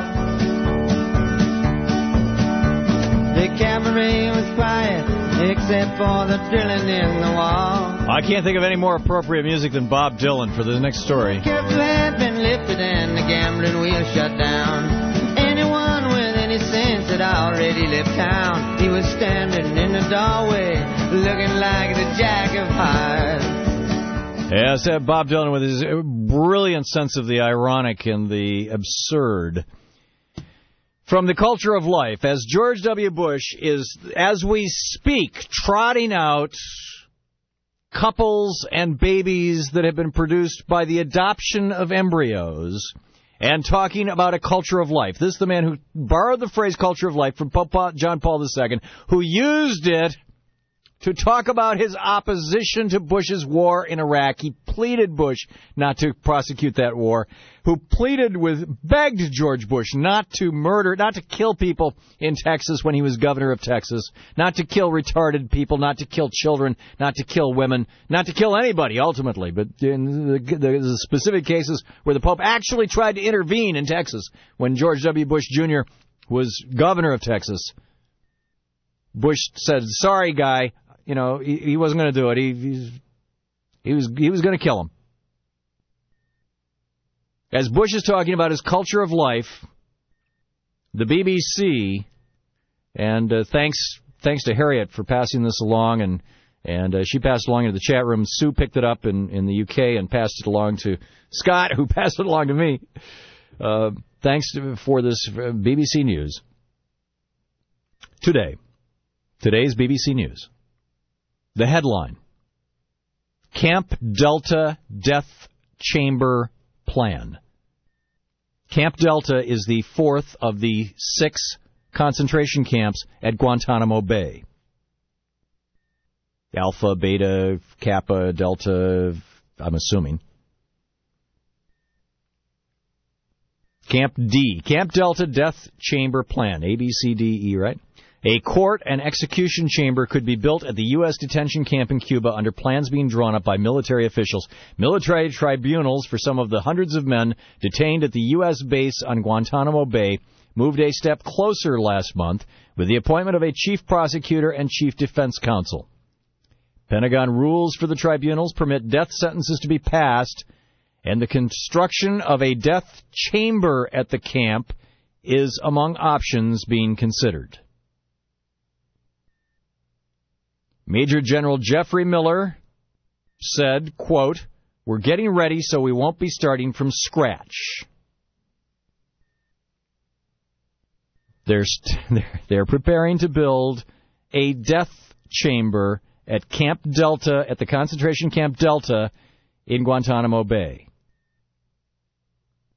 The cabaret was quiet except for the drilling in the wall. I can't think of any more appropriate music than Bob Dylan for the next story. Curfew had been lifted and the gambling wheel shut down. Anyone with any sense had already left town. He was standing in the doorway looking like the Jack of Hearts. Yes, Bob Dylan with his brilliant sense of the ironic and the absurd. From the Culture of Life, as George W. Bush is, as we speak, trotting out couples and babies that have been produced by the adoption of embryos and talking about a culture of life. This is the man who borrowed the phrase culture of life from Pope John Paul II, who used it to talk about his opposition to Bush's war in Iraq. He pleaded Bush not to prosecute that war, who begged George Bush not to kill people in Texas when he was governor of Texas, not to kill retarded people, not to kill children, not to kill women, not to kill anybody ultimately. But in the specific cases where the Pope actually tried to intervene in Texas when George W. Bush Jr. was governor of Texas, Bush said, sorry, guy. He wasn't going to do it. He was going to kill him. As Bush is talking about his culture of life, the BBC, and thanks to Harriet for passing this along, and she passed it along into the chat room. Sue picked it up in the UK and passed it along to Scott, who passed it along to me. Thanks for this BBC News. Today's BBC News. The headline, Camp Delta Death Chamber Plan. Camp Delta is the fourth of the 6 concentration camps at Guantanamo Bay. Alpha, Beta, Kappa, Delta, I'm assuming. Camp D, Camp Delta Death Chamber Plan, A, B, C, D, E, right? A court and execution chamber could be built at the U.S. detention camp in Cuba under plans being drawn up by military officials. Military tribunals for some of the hundreds of men detained at the U.S. base on Guantanamo Bay moved a step closer last month with the appointment of a chief prosecutor and chief defense counsel. Pentagon rules for the tribunals permit death sentences to be passed, and the construction of a death chamber at the camp is among options being considered. Major General Jeffrey Miller said, quote, "We're getting ready so we won't be starting from scratch." They're preparing to build a death chamber at Camp Delta, at the concentration camp Delta in Guantanamo Bay.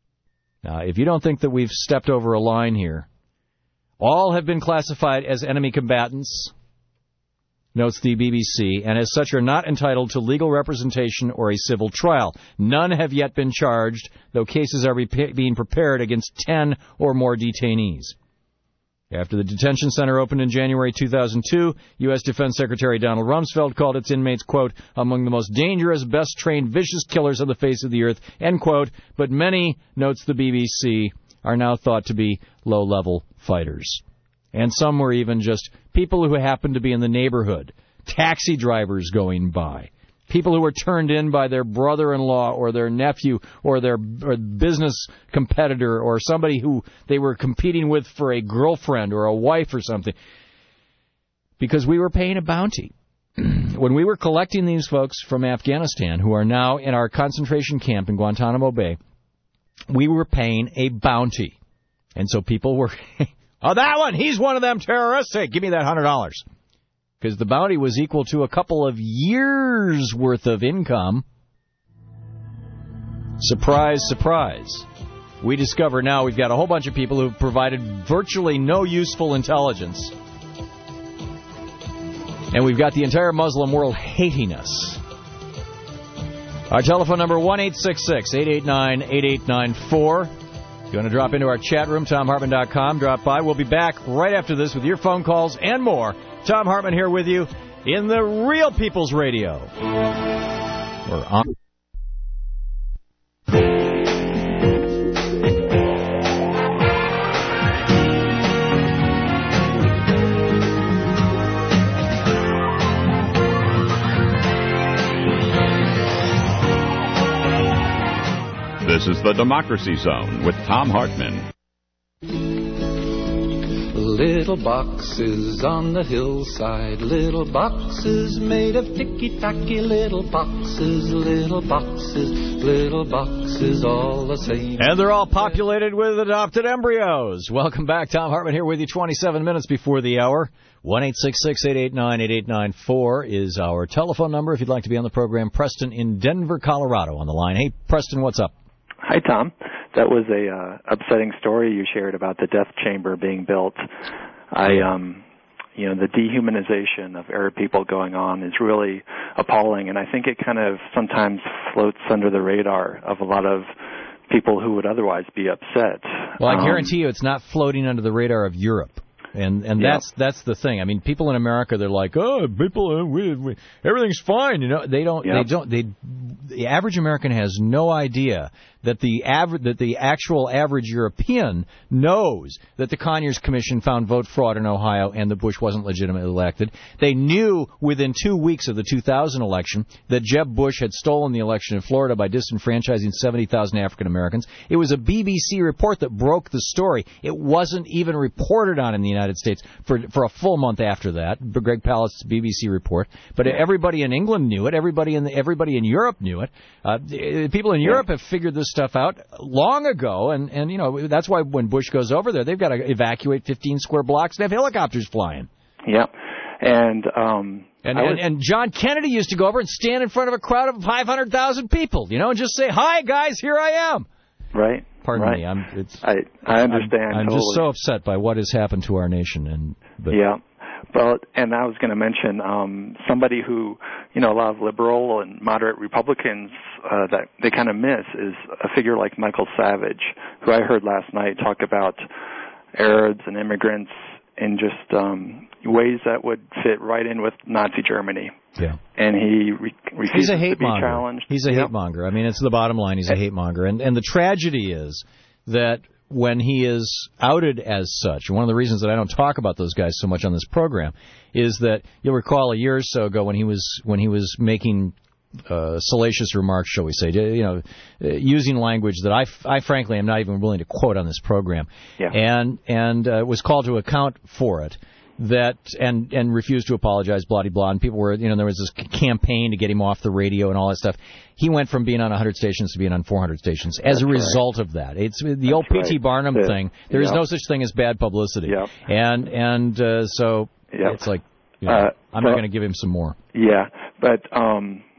Now, if you don't think that we've stepped over a line here, all have been classified as enemy combatants, notes the BBC, and as such are not entitled to legal representation or a civil trial. None have yet been charged, though cases are being prepared against 10 or more detainees. After the detention center opened in January 2002, U.S. Defense Secretary Donald Rumsfeld called its inmates, quote, among the most dangerous, best-trained, vicious killers on the face of the earth, end quote. But many, notes the BBC, are now thought to be low-level fighters. And some were even just people who happened to be in the neighborhood, taxi drivers going by, people who were turned in by their brother-in-law or their nephew or their business competitor or somebody who they were competing with for a girlfriend or a wife or something, because we were paying a bounty. When we were collecting these folks from Afghanistan who are now in our concentration camp in Guantanamo Bay, we were paying a bounty. And so people were... Oh, that one! He's one of them terrorists! Hey, give me that $100. Because the bounty was equal to a couple of years' worth of income. Surprise, surprise. We discover now we've got a whole bunch of people who've provided virtually no useful intelligence. And we've got the entire Muslim world hating us. Our telephone number, 1-866-889-8894. If you want to drop into our chat room, TomHartman.com, drop by. We'll be back right after this with your phone calls and more. Tom Hartman here with you in the Real People's Radio. We're on. This is the Democracy Zone with Tom Hartman. Little boxes on the hillside, little boxes made of ticky-tacky, little boxes, all the same. And they're all populated with adopted embryos. Welcome back. Tom Hartman here with you 27 minutes before the hour. 1-866-889-8894 is our telephone number if you'd like to be on the program. Preston in Denver, Colorado on the line. Hey, Preston, what's up? Hi, Tom. That was a upsetting story you shared about the death chamber being built. The dehumanization of Arab people going on is really appalling, and I think it kind of sometimes floats under the radar of a lot of people who would otherwise be upset. Well, I guarantee you it's not floating under the radar of Europe. And that's the thing. I mean, people in America, they're like, oh, people, everything's fine. You know, the average American has no idea that the actual average European knows that the Conyers Commission found vote fraud in Ohio and that Bush wasn't legitimately elected. They knew within 2 weeks of the 2000 election that Jeb Bush had stolen the election in Florida by disenfranchising 70,000 African Americans. It was a BBC report that broke the story. It wasn't even reported on in the United States for a full month after that. Greg Palast's BBC report. But everybody in England knew it. Everybody in Europe knew it. People in Europe have figured this stuff out long ago, and you know that's why when Bush goes over there, they've got to evacuate 15 square blocks and have helicopters flying. Yeah, and John Kennedy used to go over and stand in front of a crowd of 500,000 people, you know, and just say, "Hi guys, here I am." Right. Pardon me. I understand. I'm just so upset by what has happened to our nation, Yeah. Well, and I was going to mention somebody who, a lot of liberal and moderate Republicans that they kind of miss is a figure like Michael Savage, who I heard last night talk about Arabs and immigrants in just ways that would fit right in with Nazi Germany. Yeah. And he refuses to be challenged. He's a hate monger. I mean, it's the bottom line. He's a hate monger. And the tragedy is that when he is outed as such, and one of the reasons that I don't talk about those guys so much on this program is that you'll recall a year or so ago when he was making salacious remarks, shall we say, using language that I frankly am not even willing to quote on this program, and was called to account for it. And refused to apologize, blah, blah, blah. And people were, there was this campaign to get him off the radio and all that stuff. He went from being on 100 stations to being on 400 stations as a result of that. It's the old P.T. Barnum thing. There is no such thing as bad publicity. Yep. So it's like, I'm not going to give him some more. Yeah, but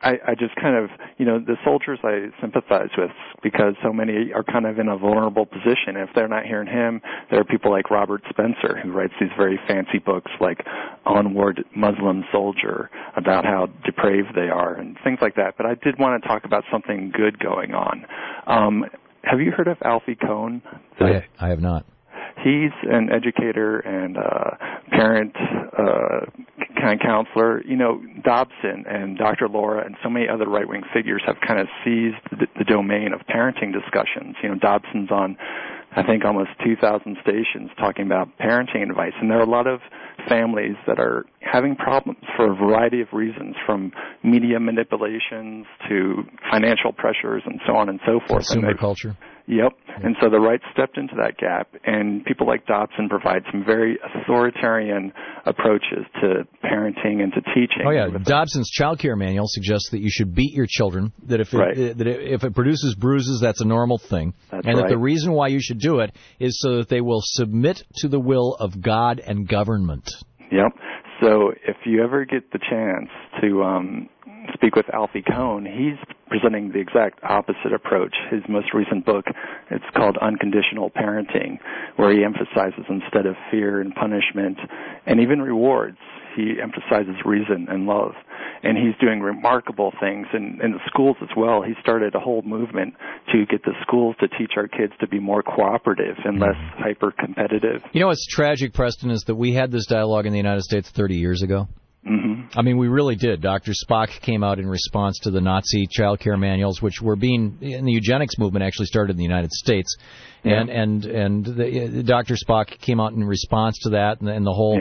I just kind of, the soldiers I sympathize with because so many are kind of in a vulnerable position. If they're not hearing him, there are people like Robert Spencer who writes these very fancy books like Onward Muslim Soldier about how depraved they are and things like that. But I did want to talk about something good going on. Have you heard of Alfie Kohn? I have not. He's an educator and parent kind of counselor. Dobson and Dr. Laura and so many other right-wing figures have kind of seized the domain of parenting discussions. Dobson's on, I think, almost 2,000 stations talking about parenting advice. And there are a lot of families that are having problems for a variety of reasons, from media manipulations to financial pressures and so on and so forth. Consumer culture. Yep. And so the right stepped into that gap, and people like Dobson provide some very authoritarian approaches to parenting and to teaching. Oh, yeah. Dobson's child care manual suggests that you should beat your children, that if it produces bruises, that's a normal thing, and that the reason why you should do it is so that they will submit to the will of God and government. Yep. So if you ever get the chance to speak with Alfie Kohn, he's presenting the exact opposite approach. His most recent book, it's called Unconditional Parenting, where he emphasizes, instead of fear and punishment and even rewards, he emphasizes reason and love. And he's doing remarkable things in the schools as well. He started a whole movement to get the schools to teach our kids to be more cooperative and less hyper-competitive. What's tragic, Preston, is that we had this dialogue in the United States 30 years ago. Mm-hmm. I mean, we really did. Dr. Spock came out in response to the Nazi child care manuals, which were and the eugenics movement actually started in the United States. Yeah. And Dr. Spock came out in response to that, and the whole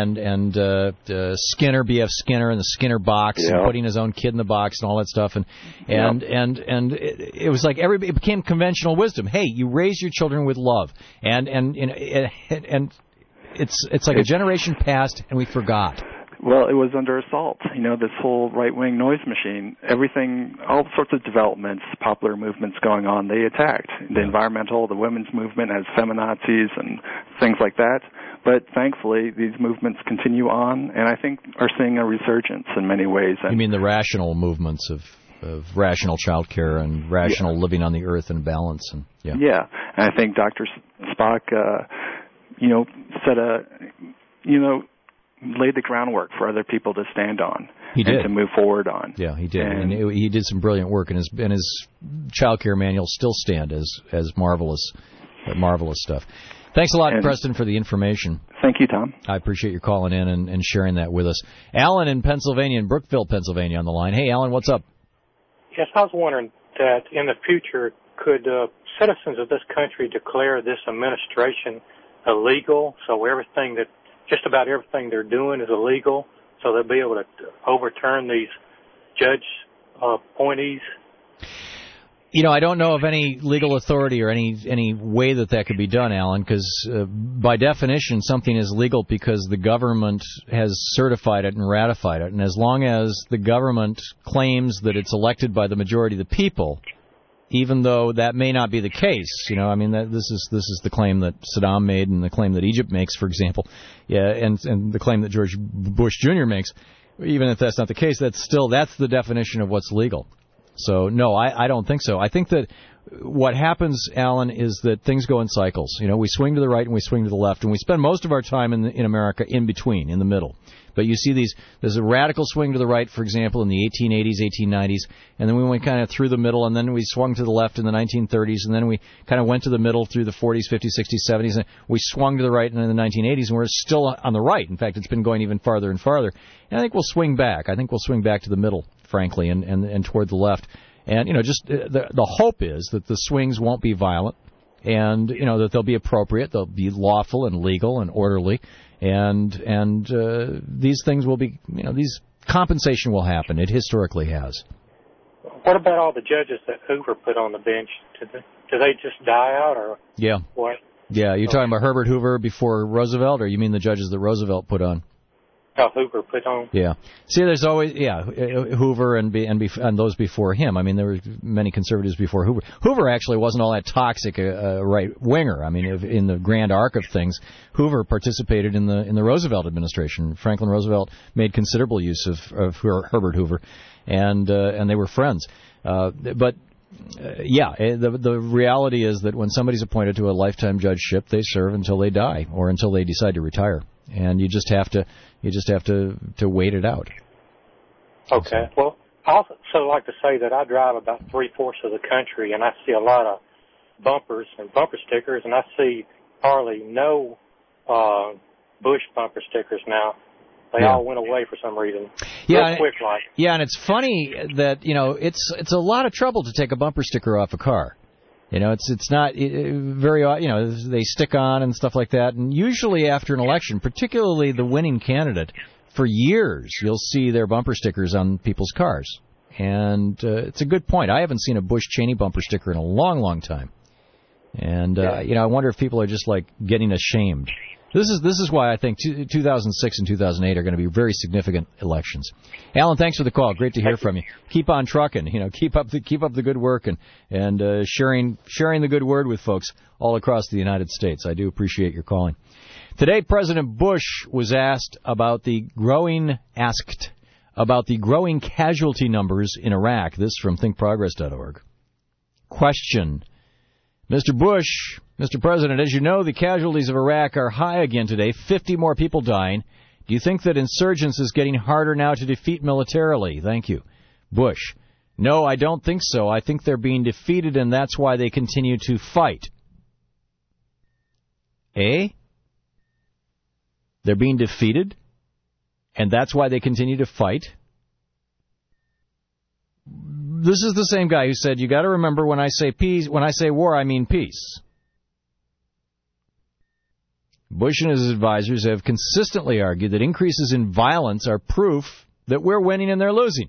Skinner, B.F. Skinner, and the Skinner box, and putting his own kid in the box and all that stuff, and it was like it became conventional wisdom. Hey, you raise your children with love, and it's like a generation passed and we forgot. Well, it was under assault. This whole right-wing noise machine, everything, all sorts of developments, popular movements going on, they attacked. The environmental, the women's movement as feminazis and things like that. But thankfully, these movements continue on, and I think are seeing a resurgence in many ways. You mean the rational movements of rational child care and rational living on the earth in balance? And and I think Dr. Spock, laid the groundwork for other people to stand on and to move forward on. Yeah, he did. And he did some brilliant work, and his child care manuals still stand as marvelous stuff. Thanks a lot, Preston, for the information. Thank you, Tom. I appreciate your calling in and sharing that with us. Alan in Pennsylvania, in Brookville, Pennsylvania, on the line. Hey, Alan, what's up? Yes, I was wondering that in the future, could citizens of this country declare this administration illegal, so just about everything they're doing is illegal, so they'll be able to overturn these judge appointees? I don't know of any legal authority or any way that could be done, Alan, because by definition something is legal because the government has certified it and ratified it. And as long as the government claims that it's elected by the majority of the people, even though that may not be the case, this is the claim that Saddam made and the claim that Egypt makes, for example, and the claim that George Bush Jr. makes. Even if that's not the case, that's the definition of what's legal. So no, I don't think so. I think that what happens, Alan, is that things go in cycles. We swing to the right and we swing to the left, and we spend most of our time in America in between, in the middle. But you see there's a radical swing to the right, for example, in the 1880s, 1890s, and then we went kind of through the middle, and then we swung to the left in the 1930s, and then we kind of went to the middle through the 40s, 50s, 60s, 70s, and we swung to the right in the 1980s, and we're still on the right. In fact, it's been going even farther and farther. And I think we'll swing back. I think we'll swing back to the middle, frankly, and toward the left. And, just the hope is that the swings won't be violent, and, that they'll be appropriate, they'll be lawful and legal and orderly, and these things will be, these compensation will happen. It historically has. What about all the judges that Hoover put on the bench? Do they just die out, or what? Yeah, you're talking about Herbert Hoover before Roosevelt, or you mean the judges that Roosevelt put on? how Hoover put on. Yeah. See, there's always Hoover and those before him. I mean, there were many conservatives before Hoover. Hoover actually wasn't all that toxic a right winger. I mean, in the grand arc of things, Hoover participated in the Roosevelt administration. Franklin Roosevelt made considerable use of Herbert Hoover, and they were friends. The reality is that when somebody's appointed to a lifetime judgeship, they serve until they die or until they decide to retire, and you just have to wait it out. Okay. Well, I also like to say that I drive about 3/4 of the country, and I see a lot of bumpers and bumper stickers, and I see hardly no Bush bumper stickers now. They all went away for some reason. Yeah, quick like. Yeah, and it's funny that it's a lot of trouble to take a bumper sticker off a car. It's not very, they stick on and stuff like that. And usually after an election, particularly the winning candidate, for years you'll see their bumper stickers on people's cars. And it's a good point. I haven't seen a Bush-Cheney bumper sticker in a long, long time. And I wonder if people are just like getting ashamed. This is why I think 2006 and 2008 are going to be very significant elections. Alan, thanks for the call. Great to hear from you. Keep on trucking. Keep up the good work and sharing the good word with folks all across the United States. I do appreciate your calling. Today, President Bush was asked about the growing casualty numbers in Iraq. This from thinkprogress.org. Question. Mr. Bush, Mr. President, as you know, the casualties of Iraq are high again today, 50 more people dying. Do you think that insurgents is getting harder now to defeat militarily? Thank you. Bush, no, I don't think so. I think they're being defeated, and that's why they continue to fight. They're being defeated, and that's why they continue to fight? This is the same guy who said, you got to remember when I say peace, when I say war, I mean peace. Bush and his advisors have consistently argued that increases in violence are proof that we're winning and they're losing.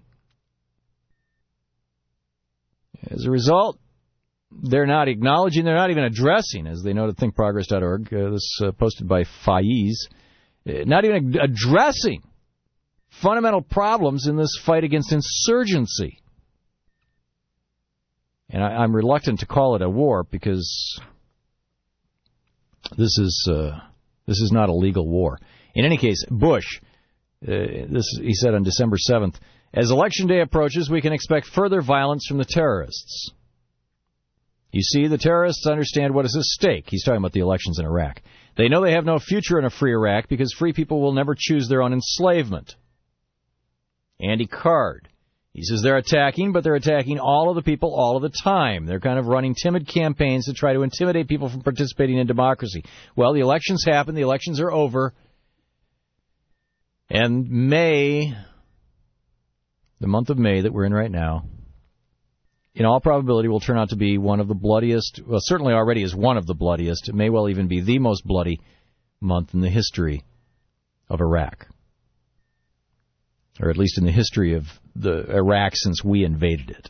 As a result, they're not acknowledging, they're not even addressing, as they note at thinkprogress.org, this posted by Faiz, not even addressing fundamental problems in this fight against insurgency. And I'm reluctant to call it a war because this is not a legal war. In any case, Bush, he said on December 7th, as Election Day approaches, we can expect further violence from the terrorists. You see, the terrorists understand what is at stake. He's talking about the elections in Iraq. They know they have no future in a free Iraq because free people will never choose their own enslavement. Andy Card. He says they're attacking, but they're attacking all of the people all of the time. They're kind of running timid campaigns to try to intimidate people from participating in democracy. Well, the elections happen. The elections are over. And May, the month of May that we're in right now, in all probability will turn out to be one of the bloodiest, well, certainly already is one of the bloodiest. It may well even be the most bloody month in the history of Iraq. Or at least in the history of the Iraq since we invaded it.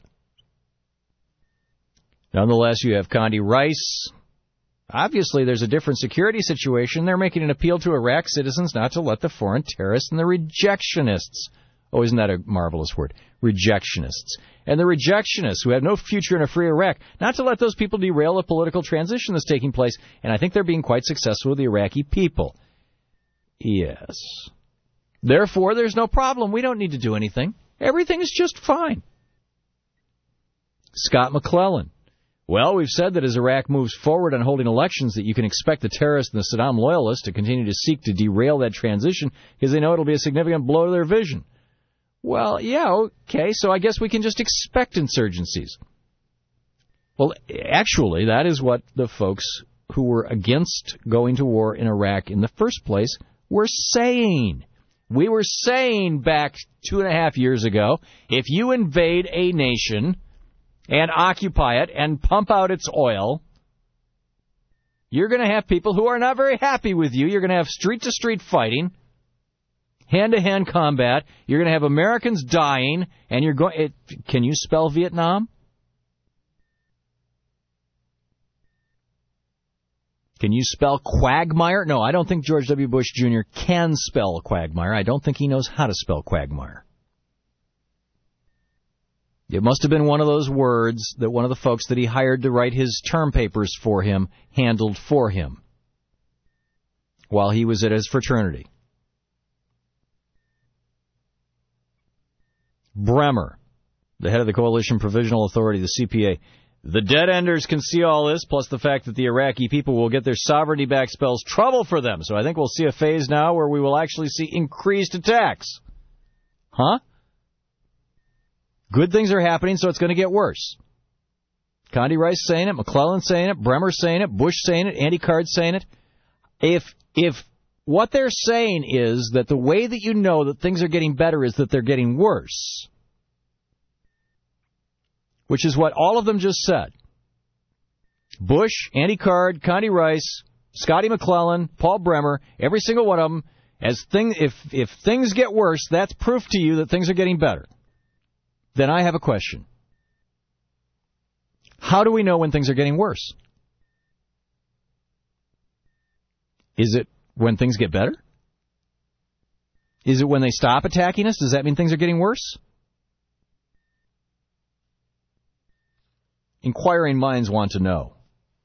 Nonetheless, you have Condi Rice. Obviously, there's a different security situation. They're making an appeal to Iraq citizens not to let the foreign terrorists and the rejectionists. Oh, isn't that a marvelous word? Rejectionists. And the rejectionists who have no future in a free Iraq, not to let those people derail the political transition that's taking place. And I think they're being quite successful with the Iraqi people. Yes. Therefore, there's no problem. We don't need to do anything. Everything is just fine. Scott McClellan. Well, we've said that as Iraq moves forward on holding elections that you can expect the terrorists and the Saddam loyalists to continue to seek to derail that transition because they know it'll be a significant blow to their vision. Well, yeah, okay, so I guess we can just expect insurgencies. Well, actually, that is what the folks who were against going to war in Iraq in the first place were saying. We were saying back 2.5 years ago, if you invade a nation and occupy it and pump out its oil, you're going to have people who are not very happy with you. You're going to have street-to-street fighting, hand-to-hand combat. You're going to have Americans dying, and you're going. Can you spell Vietnam? Can you spell quagmire? No, I don't think George W. Bush Jr. can spell quagmire. I don't think he knows how to spell quagmire. It must have been one of those words that one of the folks that he hired to write his term papers for him handled for him while he was at his fraternity. Bremer, the head of the Coalition Provisional Authority, the CPA. The dead-enders can see all this, plus the fact that the Iraqi people will get their sovereignty back spells trouble for them. So I think we'll see a phase now where we will actually see increased attacks. Huh? Good things are happening, so it's going to get worse. Condi Rice saying it, McClellan saying it, Bremer saying it, Bush saying it, Andy Card saying it. If what they're saying is that the way that you know that things are getting better is that they're getting worse, which is what all of them just said. Bush, Andy Card, Condi Rice, Scotty McClellan, Paul Bremer, every single one of them, if things get worse, that's proof to you that things are getting better. Then I have a question. How do we know when things are getting worse? Is it when things get better? Is it when they stop attacking us? Does that mean things are getting worse? Inquiring minds want to know.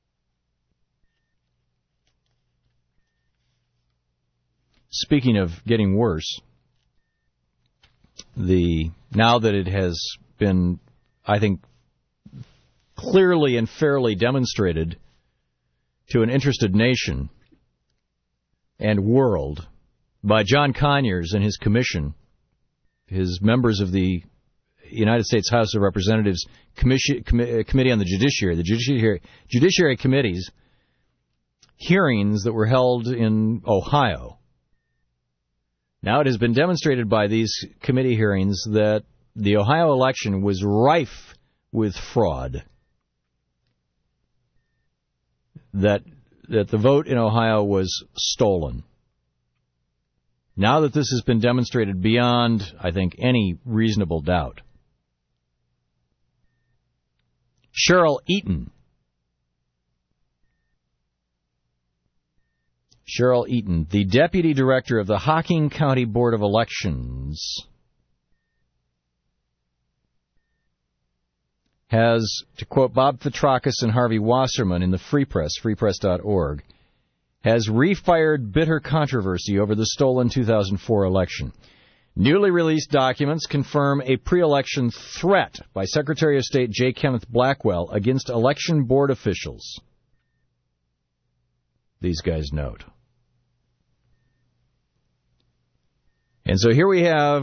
Speaking of getting worse, now that it has been, I think, clearly and fairly demonstrated to an interested nation and world by John Conyers and his commission, his members of the United States House of Representatives Committee on the Judiciary Committee's hearings that were held in Ohio. Now it has been demonstrated by these committee hearings that the Ohio election was rife with fraud. That the vote in Ohio was stolen. Now that this has been demonstrated beyond, I think, any reasonable doubt. Cheryl Eaton, the deputy director of the Hocking County Board of Elections, has, to quote Bob Petrakis and Harvey Wasserman in the Free Press, freepress.org, has refired bitter controversy over the stolen 2004 election. Newly released documents confirm a pre-election threat by Secretary of State J. Kenneth Blackwell against election board officials. These guys note. And so here we have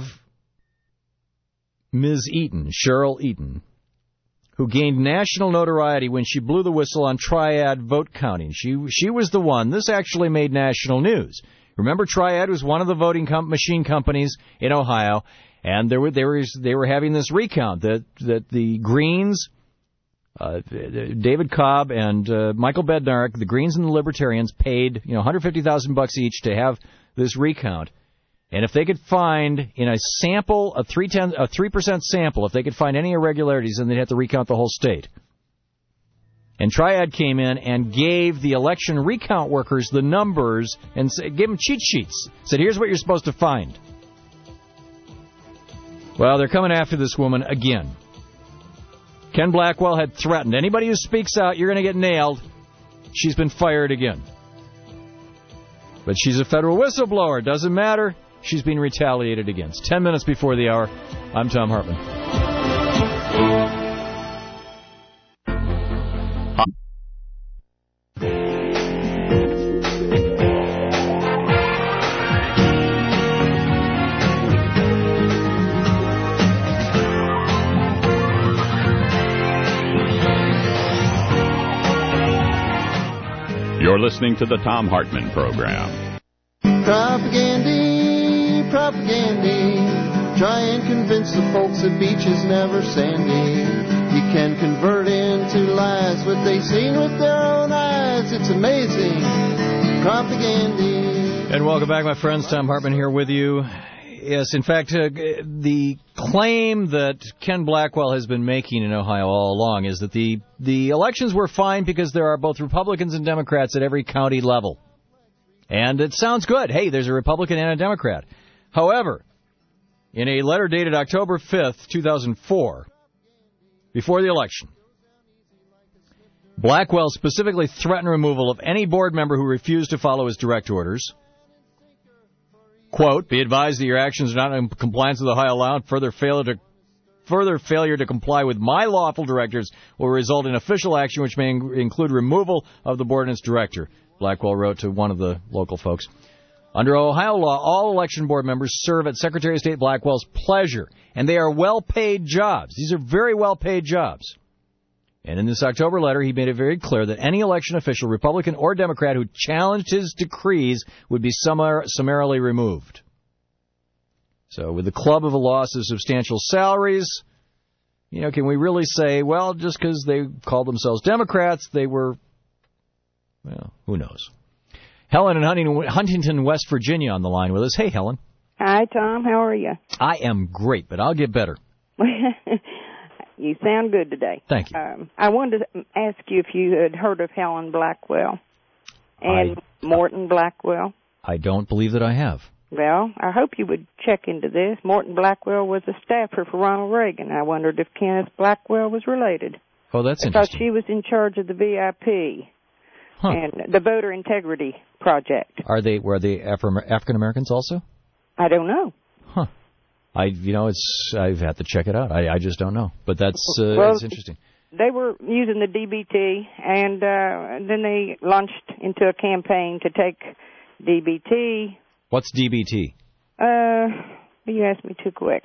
Ms. Eaton, Cheryl Eaton, who gained national notoriety when she blew the whistle on Triad vote counting. She was the one. This actually made national news. Remember, Triad was one of the voting machine companies in Ohio, and they were having this recount that the Greens, David Cobb and Michael Bednarik, the Greens and the Libertarians, paid $150,000 each to have this recount. And if they could find in a sample, a 3% sample, if they could find any irregularities, then they'd have to recount the whole state. And Triad came in and gave the election recount workers the numbers and gave them cheat sheets. Said, here's what you're supposed to find. Well, they're coming after this woman again. Ken Blackwell had threatened, anybody who speaks out, you're going to get nailed. She's been fired again. But she's a federal whistleblower. Doesn't matter. She's being retaliated against. 10 minutes before the hour, I'm Tom Hartman. You're listening to the Tom Hartman Program. Propaganda. Try and convince the folks the beach is never sandy. You can convert into lies what they've seen with their own eyes. It's amazing. Propaganda. And welcome back, my friends. Tom Hartman here with you. Yes, in fact, the claim that Ken Blackwell has been making in Ohio all along is that the elections were fine because there are both Republicans and Democrats at every county level. And it sounds good. Hey, there's a Republican and a Democrat. However, in a letter dated October 5th, 2004, before the election, Blackwell specifically threatened removal of any board member who refused to follow his direct orders. Quote, be advised that your actions are not in compliance with Ohio law and further failure to comply with my lawful directives will result in official action which may include removal of the board and its director, Blackwell wrote to one of the local folks. Under Ohio law, all election board members serve at Secretary of State Blackwell's pleasure, and they are well-paid jobs. These are very well-paid jobs. And in this October letter, he made it very clear that any election official, Republican or Democrat, who challenged his decrees would be summarily removed. So with the club of a loss of substantial salaries, can we really say, well, just because they called themselves Democrats, they were, well, who knows. Helen in Huntington, West Virginia on the line with us. Hey, Helen. Hi, Tom. How are you? I am great, but I'll get better. You sound good today. Thank you. I wanted to ask you if you had heard of Helen Blackwell and Morton Blackwell. I don't believe that I have. Well, I hope you would check into this. Morton Blackwell was a staffer for Ronald Reagan. I wondered if Kenneth Blackwell was related. Oh, that's because interesting. she was in charge of the VIP and the Voter Integrity Project. Were they African Americans also? I don't know. Huh. I've had to check it out. I just don't know. But that's interesting. They were using the DBT, and then they launched into a campaign to take DBT. What's DBT? You asked me too quick.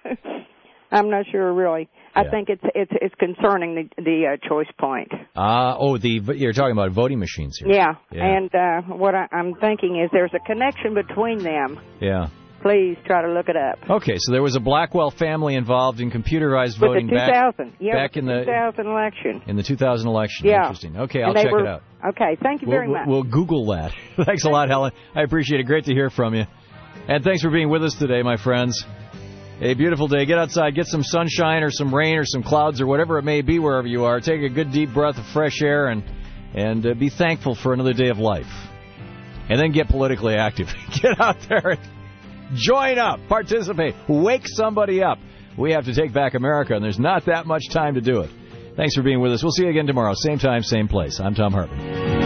I'm not sure, really. Yeah. I think it's concerning the choice point. You're talking about voting machines here. Yeah. And what I'm thinking is there's a connection between them. Yeah. Please try to look it up. Okay, so there was a Blackwell family involved in computerized voting back in the 2000 election. In the 2000 election. Yeah. Interesting. Okay, I'll check it out. Okay, thank you very much. We'll Google that. Thanks a lot, Helen. I appreciate it. Great to hear from you. And thanks for being with us today, my friends. A beautiful day. Get outside, get some sunshine or some rain or some clouds or whatever it may be wherever you are. Take a good deep breath of fresh air and be thankful for another day of life. And then get politically active. Get out there and join up, participate, wake somebody up. We have to take back America, and there's not that much time to do it. Thanks for being with us. We'll see you again tomorrow, same time, same place. I'm Tom Hartman.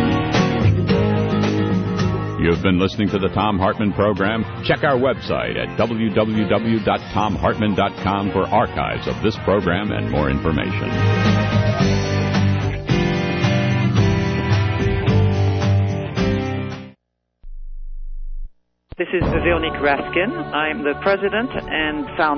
You've been listening to the Tom Hartman Program. Check our website at www.tomhartman.com for archives of this program and more information. This is Veronique Raskin. I'm the president and founder